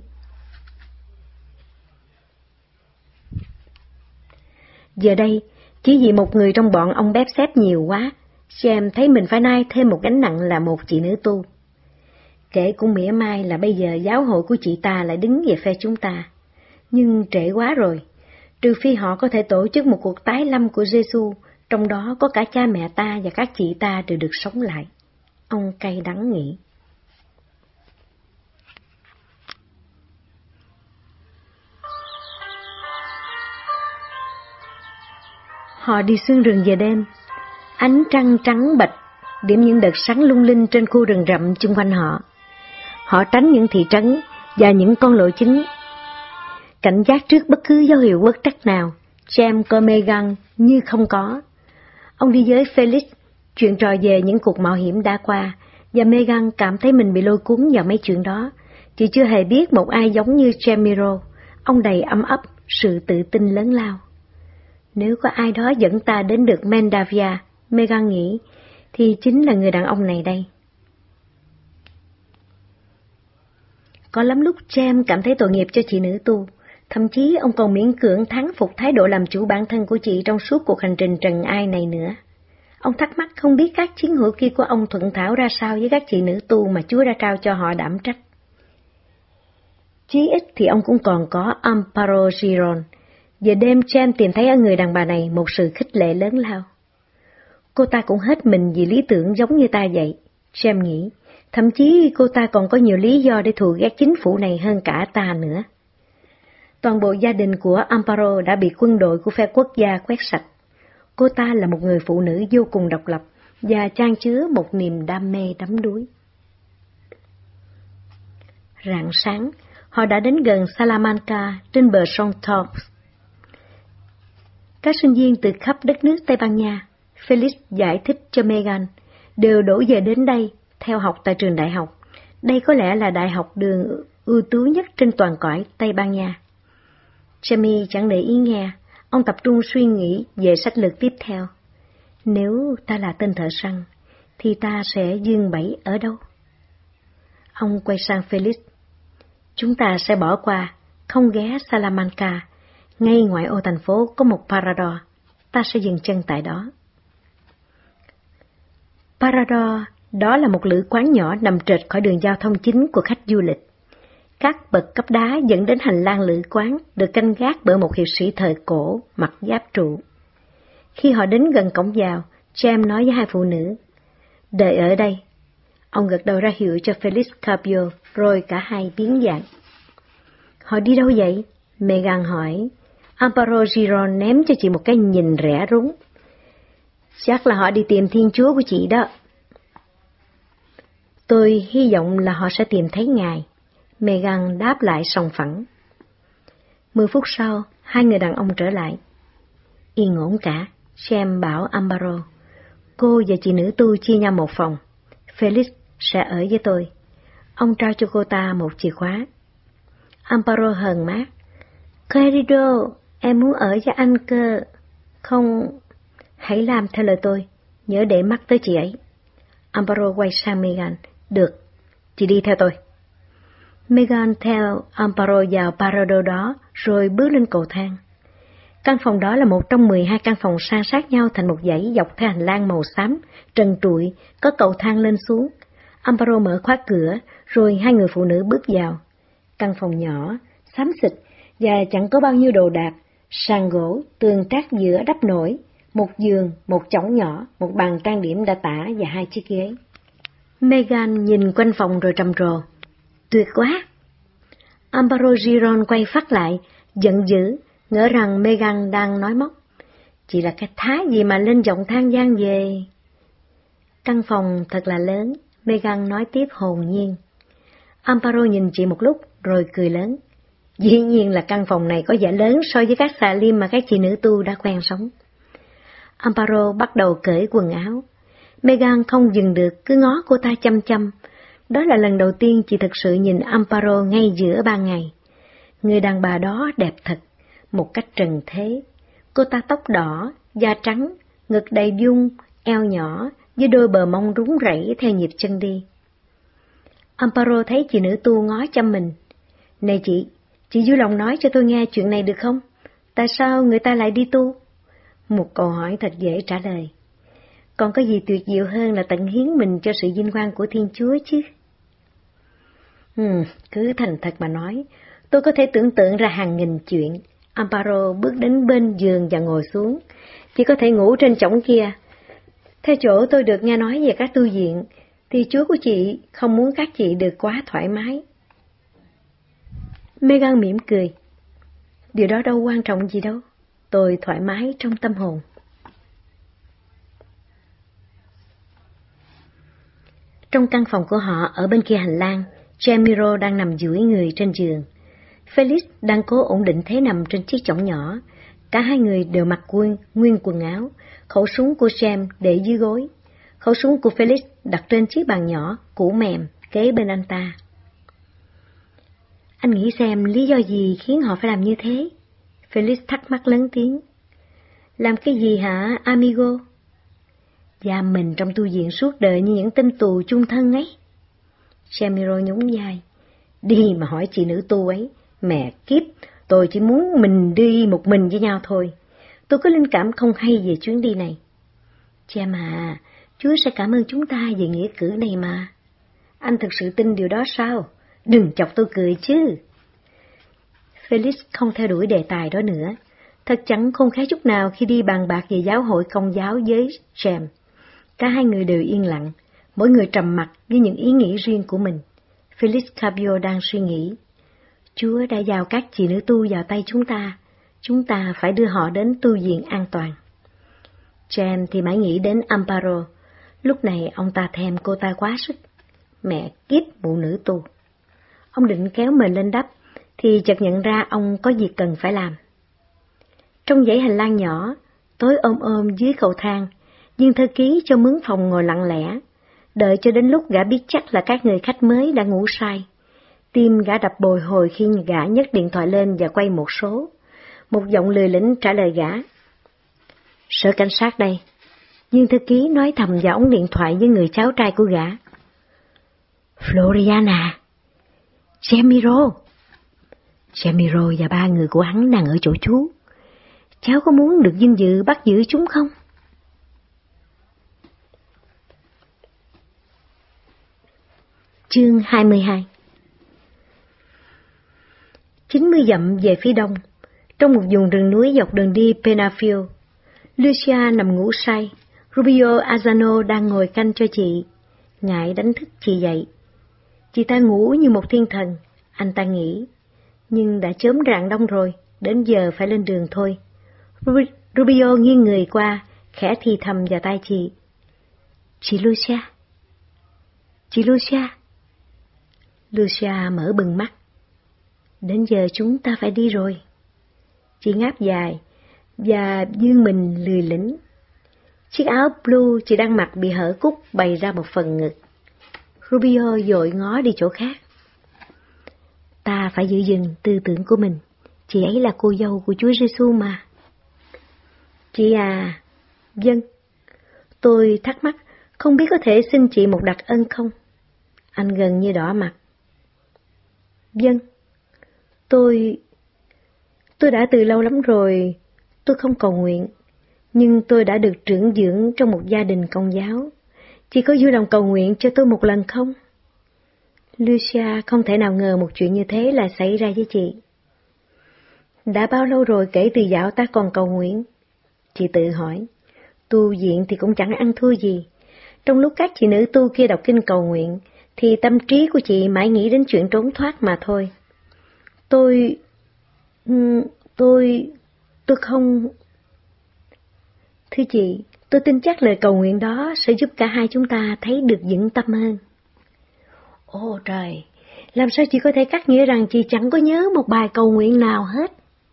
Giờ đây, chỉ vì một người trong bọn ông bép xép nhiều quá, James thấy mình phải nay thêm một gánh nặng là một chị nữ tu. Kể cũng mỉa mai là bây giờ giáo hội của chị ta lại đứng về phe chúng ta. Nhưng trễ quá rồi, trừ phi họ có thể tổ chức một cuộc tái lâm của Giê-xu, trong đó có cả cha mẹ ta và các chị ta đều được sống lại. Ông cay đắng nghĩ. Họ đi xuyên rừng về đêm, ánh trăng trắng bạch điểm những đợt sáng lung linh trên khu rừng rậm chung quanh họ. Họ tránh những thị trấn và những con lộ chính, cảnh giác trước bất cứ dấu hiệu bất trắc nào. James coi Megan như không có. Ông đi với Felix, chuyện trò về những cuộc mạo hiểm đã qua, và Megan cảm thấy mình bị lôi cuốn vào mấy chuyện đó. Chị chưa hề biết một ai giống như Jamiro, ông đầy ấm ấp, sự tự tin lớn lao. Nếu có ai đó dẫn ta đến được Mendavia, Megan nghĩ, thì chính là người đàn ông này đây. Có lắm lúc James cảm thấy tội nghiệp cho chị nữ tu, thậm chí ông còn miễn cưỡng thắng phục thái độ làm chủ bản thân của chị trong suốt cuộc hành trình trần ai này nữa. Ông thắc mắc không biết các chiến hữu kia của ông thuận thảo ra sao với các chị nữ tu mà Chúa đã trao cho họ đảm trách. Chí ít thì ông cũng còn có Amparo Giron. Giờ đêm James tìm thấy ở người đàn bà này một sự khích lệ lớn lao. Cô ta cũng hết mình vì lý tưởng giống như ta vậy, James nghĩ. Thậm chí cô ta còn có nhiều lý do để thù ghét chính phủ này hơn cả ta nữa. Toàn bộ gia đình của Amparo đã bị quân đội của phe quốc gia quét sạch. Cô ta là một người phụ nữ vô cùng độc lập và chan chứa một niềm đam mê đắm đuối. Rạng sáng, họ đã đến gần Salamanca trên bờ sông Tormes. Các sinh viên từ khắp đất nước Tây Ban Nha, Felix giải thích cho Megan, đều đổ về đến đây theo học tại trường đại học. Đây có lẽ là đại học đường ưu tú nhất trên toàn cõi Tây Ban Nha. Jamie chẳng để ý nghe, ông tập trung suy nghĩ về sách lược tiếp theo. Nếu ta là tên thợ săn, thì ta sẽ giương bẫy ở đâu? Ông quay sang Felix. Chúng ta sẽ bỏ qua, không ghé Salamanca. Ngay ngoại ô thành phố có một Parador, ta sẽ dừng chân tại đó. Parador, đó là một lữ quán nhỏ nằm trệt khỏi đường giao thông chính của khách du lịch. Các bậc cấp đá dẫn đến hành lang lữ quán được canh gác bởi một hiệp sĩ thời cổ mặc giáp trụ. Khi họ đến gần cổng vào, James nói với hai phụ nữ, đợi ở đây. Ông gật đầu ra hiệu cho Felix Carpio, rồi cả hai biến dạng. Họ đi đâu vậy? Megan hỏi. Amparo Giron ném cho chị một cái nhìn rẻ rúng. Chắc là họ đi tìm Thiên Chúa của chị đó. Tôi hy vọng là họ sẽ tìm thấy Ngài. Megan đáp lại sòng phẳng. Mười phút sau, hai người đàn ông trở lại. Yên ổn cả, James bảo Amparo. Cô và chị nữ tu chia nhau một phòng. Felix sẽ ở với tôi. Ông trao cho cô ta một chìa khóa. Amparo hờn mát. Querido, em muốn ở với anh cơ. Không, hãy làm theo lời tôi, nhớ để mắt tới chị ấy. Amparo quay sang Megan. Được, chị đi theo tôi. Megan theo Amparo vào Parador đó, rồi bước lên cầu thang. Căn phòng đó là một trong mười hai căn phòng san sát nhau thành một dãy dọc theo hành lang màu xám, trần trụi, có cầu thang lên xuống. Amparo mở khóa cửa, rồi hai người phụ nữ bước vào. Căn phòng nhỏ, xám xịt, và chẳng có bao nhiêu đồ đạc, sàn gỗ, tường trát giữa đắp nổi, một giường, một chõng nhỏ, một bàn trang điểm đã tả và hai chiếc ghế. Megan nhìn quanh phòng rồi trầm trồ. Tuyệt quá! Amparo Giron quay phát lại, giận dữ, ngỡ rằng Megan đang nói móc. Chỉ là cái thá gì mà lên giọng than vang về. Căn phòng thật là lớn, Megan nói tiếp hồn nhiên. Amparo nhìn chị một lúc, rồi cười lớn. Dĩ nhiên là căn phòng này có vẻ lớn so với các xà lim mà các chị nữ tu đã quen sống. Amparo bắt đầu cởi quần áo. Megan không dừng được, cứ ngó cô ta chăm chăm. Đó là lần đầu tiên chị thực sự nhìn Amparo ngay giữa ban ngày. Người đàn bà đó đẹp thật, một cách trần thế. Cô ta tóc đỏ, da trắng, ngực đầy vuông, eo nhỏ, với đôi bờ mông rúng rẩy theo nhịp chân đi. Amparo thấy chị nữ tu ngó chăm mình. Này chị, chị vui lòng nói cho tôi nghe chuyện này được không? Tại sao người ta lại đi tu? Một câu hỏi thật dễ trả lời. Còn có gì tuyệt diệu hơn là tận hiến mình cho sự vinh quang của Thiên Chúa chứ? Ừ, cứ thành thật mà nói, tôi có thể tưởng tượng ra hàng nghìn chuyện. Amparo bước đến bên giường và ngồi xuống. Chị có thể ngủ trên chõng kia. Theo chỗ tôi được nghe nói về các tu viện, thì Chúa của chị không muốn các chị được quá thoải mái. Megan mỉm cười. Điều đó đâu quan trọng gì đâu. Tôi thoải mái trong tâm hồn. Trong căn phòng của họ ở bên kia hành lang, Jamiro đang nằm duỗi người trên giường. Felix đang cố ổn định thế nằm trên chiếc chõng nhỏ. Cả hai người đều mặc quân, nguyên quần áo, khẩu súng của Jam để dưới gối. Khẩu súng của Felix đặt trên chiếc bàn nhỏ, cũ mềm, kế bên anh ta. Anh nghĩ xem lý do gì khiến họ phải làm như thế? Felix thắc mắc lớn tiếng. Làm cái gì hả, amigo? Giam mình trong tu viện suốt đời như những tên tù chung thân ấy. Jamiro nhún vai. Đi mà hỏi chị nữ tu ấy. Mẹ kiếp, tôi chỉ muốn mình đi một mình với nhau thôi. Tôi có linh cảm không hay về chuyến đi này. Cha mà, Chúa sẽ cảm ơn chúng ta về nghĩa cử này mà. Anh thực sự tin điều đó sao? Đừng chọc tôi cười chứ. Felix không theo đuổi đề tài đó nữa. Thật chẳng không khá chút nào khi đi bàn bạc về giáo hội Công giáo với James. Cả hai người đều yên lặng, mỗi người trầm mặc với những ý nghĩ riêng của mình. Felix Cabio đang suy nghĩ. Chúa đã giao các chị nữ tu vào tay chúng ta. Chúng ta phải đưa họ đến tu viện an toàn. James thì mãi nghĩ đến Amparo. Lúc này ông ta thèm cô ta quá sức. Mẹ kiếp mụ nữ tu. Ông định kéo mình lên đắp, thì chợt nhận ra ông có việc cần phải làm. Trong dãy hành lang nhỏ, tối ôm ôm dưới cầu thang, viên thư ký cho mướn phòng ngồi lặng lẽ, đợi cho đến lúc gã biết chắc là các người khách mới đã ngủ say. Tim gã đập bồi hồi khi gã nhấc điện thoại lên và quay một số. Một giọng lười lĩnh trả lời gã. Sở cảnh sát đây. Viên thư ký nói thầm vào ống điện thoại với người cháu trai của gã. Floriana. Jamiro. Jamiro và ba người của hắn đang ở chỗ chú. Cháu có muốn được vinh dự bắt giữ chúng không? Chương hai mươi hai. chín mươi dặm về phía đông, trong một vùng rừng núi dọc đường đi Penafiel, Lucia nằm ngủ say. Rubio Azano đang ngồi canh cho chị. Ngại đánh thức chị dậy. Chị ta ngủ như một thiên thần, anh ta nghĩ. Nhưng đã chớm rạng đông rồi, đến giờ phải lên đường thôi. Rubio nghiêng người qua, khẽ thì thầm vào tai chị. Chị Lucia. Chị Lucia. Lucia mở bừng mắt. Đến giờ chúng ta phải đi rồi. Chị ngáp dài và dương mình lười lĩnh. Chiếc áo blue chị đang mặc bị hở cúc bày ra một phần ngực. Rubio vội ngó đi chỗ khác. Ta phải giữ gìn tư tưởng của mình. Chị ấy là cô dâu của Chúa Giêsu mà. Chị à, vâng. Tôi thắc mắc, không biết có thể xin chị một đặc ân không? Anh gần như đỏ mặt. Vâng. Tôi... Tôi đã từ lâu lắm rồi, tôi không cầu nguyện, nhưng tôi đã được trưởng dưỡng trong một gia đình Công giáo. Chị có vui lòng cầu nguyện cho tôi một lần không? Lucia không thể nào ngờ một chuyện như thế lại xảy ra với chị. Đã bao lâu rồi kể từ dạo ta còn cầu nguyện? Chị tự hỏi. Tu viện thì cũng chẳng ăn thua gì. Trong lúc các chị nữ tu kia đọc kinh cầu nguyện, thì tâm trí của chị mãi nghĩ đến chuyện trốn thoát mà thôi. Tôi... Tôi... Tôi không... Thưa chị, tôi tin chắc lời cầu nguyện đó sẽ giúp cả hai chúng ta thấy được vững tâm hơn. Ồ trời, làm sao chị có thể cắt nghĩa rằng chị chẳng có nhớ một bài cầu nguyện nào hết?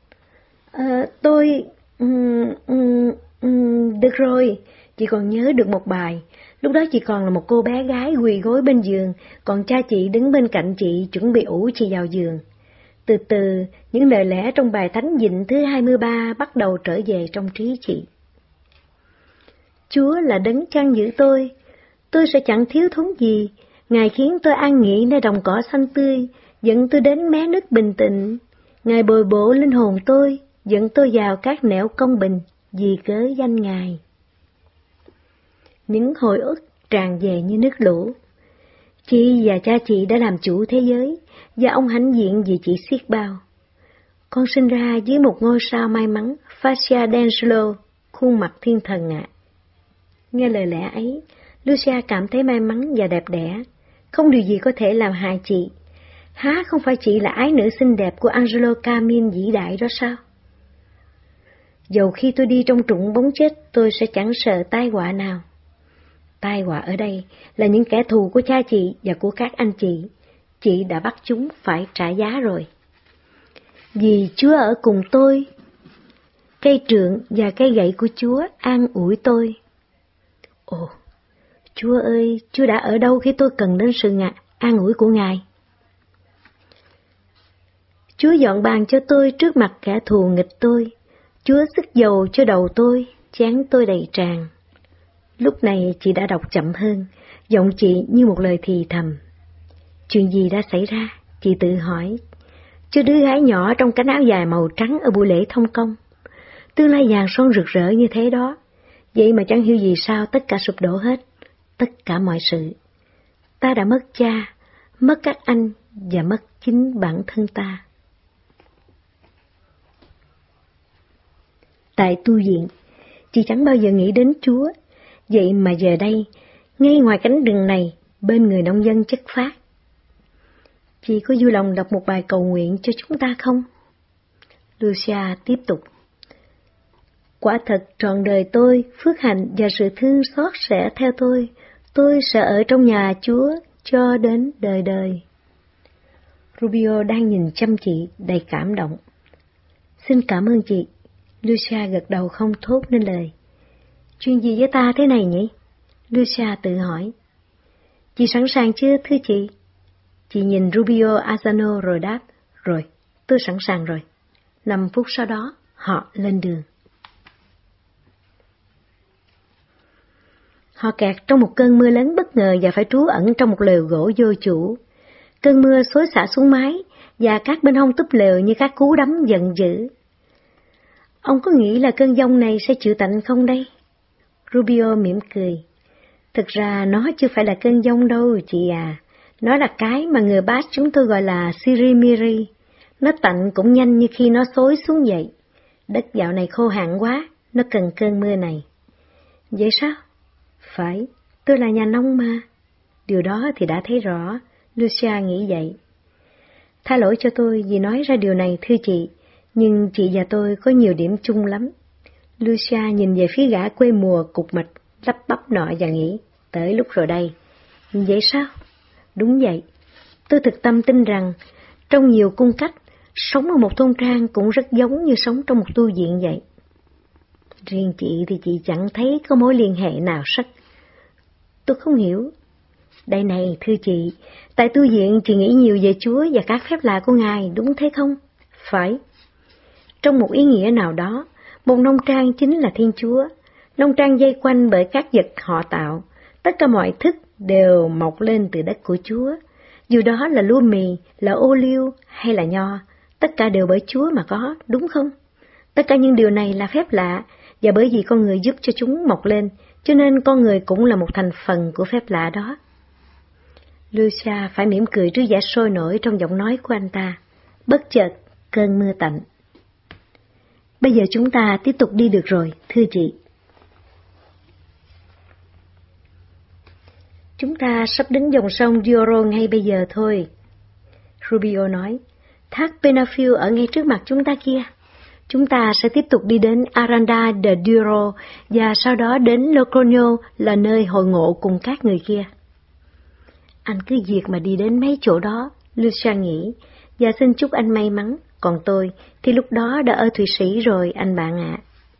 À, tôi... Um, um, um, được rồi, chị còn nhớ được một bài. Lúc đó chị còn là một cô bé gái quỳ gối bên giường, còn cha chị đứng bên cạnh chị chuẩn bị ủ chị vào giường. Từ từ, những lời lẽ trong bài thánh dịnh thứ hai mươi ba bắt đầu trở về trong trí chị. Chúa là đấng chăn giữ tôi, tôi sẽ chẳng thiếu thốn gì. Ngài khiến tôi an nghỉ nơi đồng cỏ xanh tươi, dẫn tôi đến mé nước bình tĩnh. Ngài bồi bổ linh hồn tôi, dẫn tôi vào các nẻo công bình, vì cớ danh Ngài. những hồi ức tràn về như nước lũ. Chị và cha chị đã làm chủ thế giới, và ông hãnh diện vì chị xiết bao. Con sinh ra dưới một ngôi sao may mắn, Fascia d'Angelo, khuôn mặt thiên thần ạ. À. Nghe lời lẽ ấy, Lucia cảm thấy may mắn và đẹp đẽ. Không điều gì có thể làm hại chị. Há không phải chị là ái nữ xinh đẹp của Angelo Camille vĩ đại đó sao? Dầu khi tôi đi trong trũng bóng chết, tôi sẽ chẳng sợ tai họa nào. Tai họa ở đây là những kẻ thù của cha chị và của các anh chị. Chị đã bắt chúng phải trả giá rồi. Vì Chúa ở cùng tôi, cây trượng và cây gậy của Chúa an ủi tôi. Ồ, Chúa ơi, Chúa đã ở đâu khi tôi cần đến sự ngạ, an ủi của Ngài? Chúa dọn bàn cho tôi trước mặt kẻ thù nghịch tôi. Chúa sức dầu cho đầu tôi, chán tôi đầy tràn. Lúc này chị đã đọc chậm hơn, giọng chị như một lời thì thầm. Chuyện gì đã xảy ra? Chị tự hỏi. Cho đứa gái nhỏ trong cánh áo dài màu trắng ở buổi lễ thông công. Tương lai vàng son rực rỡ như thế đó. Vậy mà chẳng hiểu gì sao tất cả sụp đổ hết. Tất cả mọi sự. Ta đã mất cha, mất các anh và mất chính bản thân ta. Tại tu viện, chị chẳng bao giờ nghĩ đến Chúa. Vậy mà giờ đây, ngay ngoài cánh rừng này, bên người nông dân chất phác, chị có vui lòng đọc một bài cầu nguyện cho chúng ta không? Lucia tiếp tục. Quả thật trọn đời tôi, phước hạnh và sự thương xót sẽ theo tôi. Tôi sẽ ở trong nhà Chúa cho đến đời đời. Rubio đang nhìn chăm chị đầy cảm động. Xin cảm ơn chị. Lucia gật đầu không thốt nên lời. Chuyện gì với ta thế này nhỉ? Lucia tự hỏi. Chị sẵn sàng chưa thưa chị? Chị nhìn Rubio Asano rồi đáp. Rồi, tôi sẵn sàng rồi. Năm phút sau đó, họ lên đường. Họ kẹt trong một cơn mưa lớn bất ngờ và phải trú ẩn trong một lều gỗ vô chủ. Cơn mưa xối xả xuống mái và các bên hông túp lều như các cú đấm giận dữ. Ông có nghĩ là cơn giông này sẽ chịu tạnh không đây? Rubio mỉm cười. Thực ra nó chưa phải là cơn giông đâu chị à. Nó là cái mà người Basque chúng tôi gọi là sirimiri. Nó tạnh cũng nhanh như khi nó xối xuống vậy. Đất dạo này khô hạn quá, nó cần cơn mưa này. Vậy sao? Phải, tôi là nhà nông mà. Điều đó thì đã thấy rõ, Lucia nghĩ vậy. Tha lỗi cho tôi vì nói ra điều này thưa chị, nhưng chị và tôi có nhiều điểm chung lắm. Lucia nhìn về phía gã quê mùa cục mịch, lắp bắp nọ và nghĩ, tới lúc rồi đây. Vậy sao? Đúng vậy. Tôi thực tâm tin rằng, trong nhiều cung cách, sống ở một thôn trang cũng rất giống như sống trong một tu viện vậy. Riêng chị thì chị chẳng thấy có mối liên hệ nào sắc. Tôi không hiểu. Đây này, thưa chị, tại tu viện chị nghĩ nhiều về Chúa và các phép lạ của Ngài, đúng thế không? Phải. Trong một ý nghĩa nào đó, một nông trang chính là Thiên Chúa. Nông trang dây quanh bởi các vật họ tạo. Tất cả mọi thức đều mọc lên từ đất của Chúa. Dù đó là lúa mì, là ô liu hay là nho, tất cả đều bởi Chúa mà có, đúng không? Tất cả những điều này là phép lạ, và bởi vì con người giúp cho chúng mọc lên, cho nên con người cũng là một thành phần của phép lạ đó. Lucia phải mỉm cười trước vẻ sôi nổi trong giọng nói của anh ta. Bất chợt, cơn mưa tạnh. Bây giờ chúng ta tiếp tục đi được rồi, thưa chị. Chúng ta sắp đến dòng sông Douro ngay bây giờ thôi. Rubio nói, thác Penafiel ở ngay trước mặt chúng ta kia. Chúng ta sẽ tiếp tục đi đến Aranda de Duero và sau đó đến Logroño là nơi hội ngộ cùng các người kia. Anh cứ việc mà đi đến mấy chỗ đó, Lucia nghĩ, và xin chúc anh may mắn, còn tôi thì lúc đó đã ở Thụy Sĩ rồi anh bạn ạ.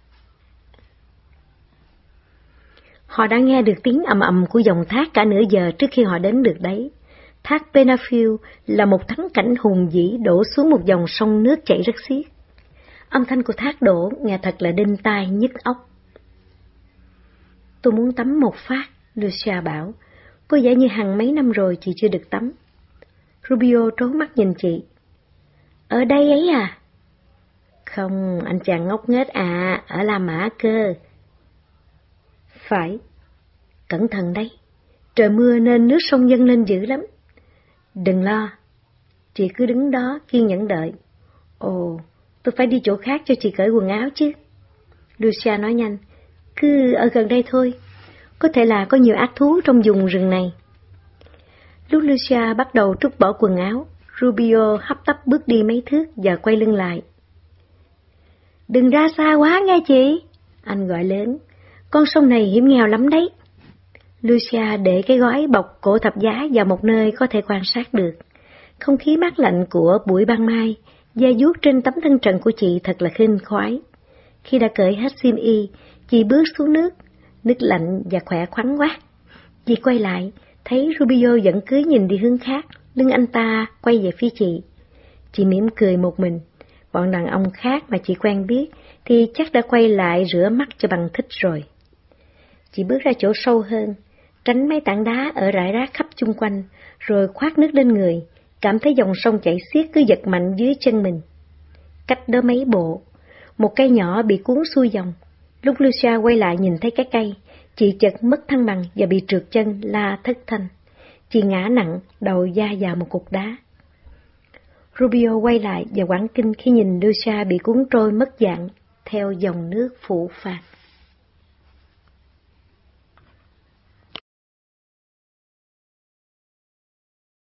Họ đã nghe được tiếng ầm ầm của dòng thác cả nửa giờ trước khi họ đến được đấy. Thác Penafiel là một thắng cảnh hùng vĩ đổ xuống một dòng sông nước chảy rất xiết. Âm thanh của thác đổ nghe thật là đinh tai nhức óc. Tôi muốn tắm một phát, Lucia bảo. Có vẻ như hàng mấy năm rồi chị chưa được tắm. Rubio trố mắt nhìn chị. Ở đây ấy à? Không, anh chàng ngốc nghếch à, ở La Mã cơ. Phải. Cẩn thận đấy, trời mưa nên nước sông dâng lên dữ lắm. Đừng lo, chị cứ đứng đó kiên nhẫn đợi. Ồ, tôi phải đi chỗ khác cho chị cởi quần áo chứ. Lucia nói nhanh, cứ ở gần đây thôi, có thể là có nhiều ác thú trong vùng rừng này. Lúc Lucia bắt đầu trút bỏ quần áo, Rubio hấp tấp bước đi mấy thước và quay lưng lại. Đừng ra xa quá nghe chị, anh gọi lớn, con sông này hiểm nghèo lắm đấy. Lucia để cái gói bọc cổ thập giá vào một nơi có thể quan sát được. Không khí mát lạnh của buổi ban mai, da vuốt trên tấm thân trần của chị thật là khinh khoái. Khi đã cởi hết xiêm y, chị bước xuống nước, nước lạnh và khỏe khoắn quá. Chị quay lại, thấy Rubio vẫn cứ nhìn đi hướng khác, lưng anh ta quay về phía chị. Chị mỉm cười một mình, bọn đàn ông khác mà chị quen biết thì chắc đã quay lại rửa mắt cho bằng thích rồi. Chị bước ra chỗ sâu hơn, tránh mấy tảng đá ở rải rác khắp chung quanh, rồi khoác nước lên người, cảm thấy dòng sông chảy xiết cứ giật mạnh dưới chân mình. Cách đó mấy bộ, một cây nhỏ bị cuốn xuôi dòng. Lúc Lucia quay lại nhìn thấy cái cây, chị chợt mất thăng bằng và bị trượt chân la thất thanh. Chị ngã nặng, đầu va vào một cục đá. Rubio quay lại và hoảng kinh khi nhìn Lucia bị cuốn trôi mất dạng theo dòng nước phũ phạt.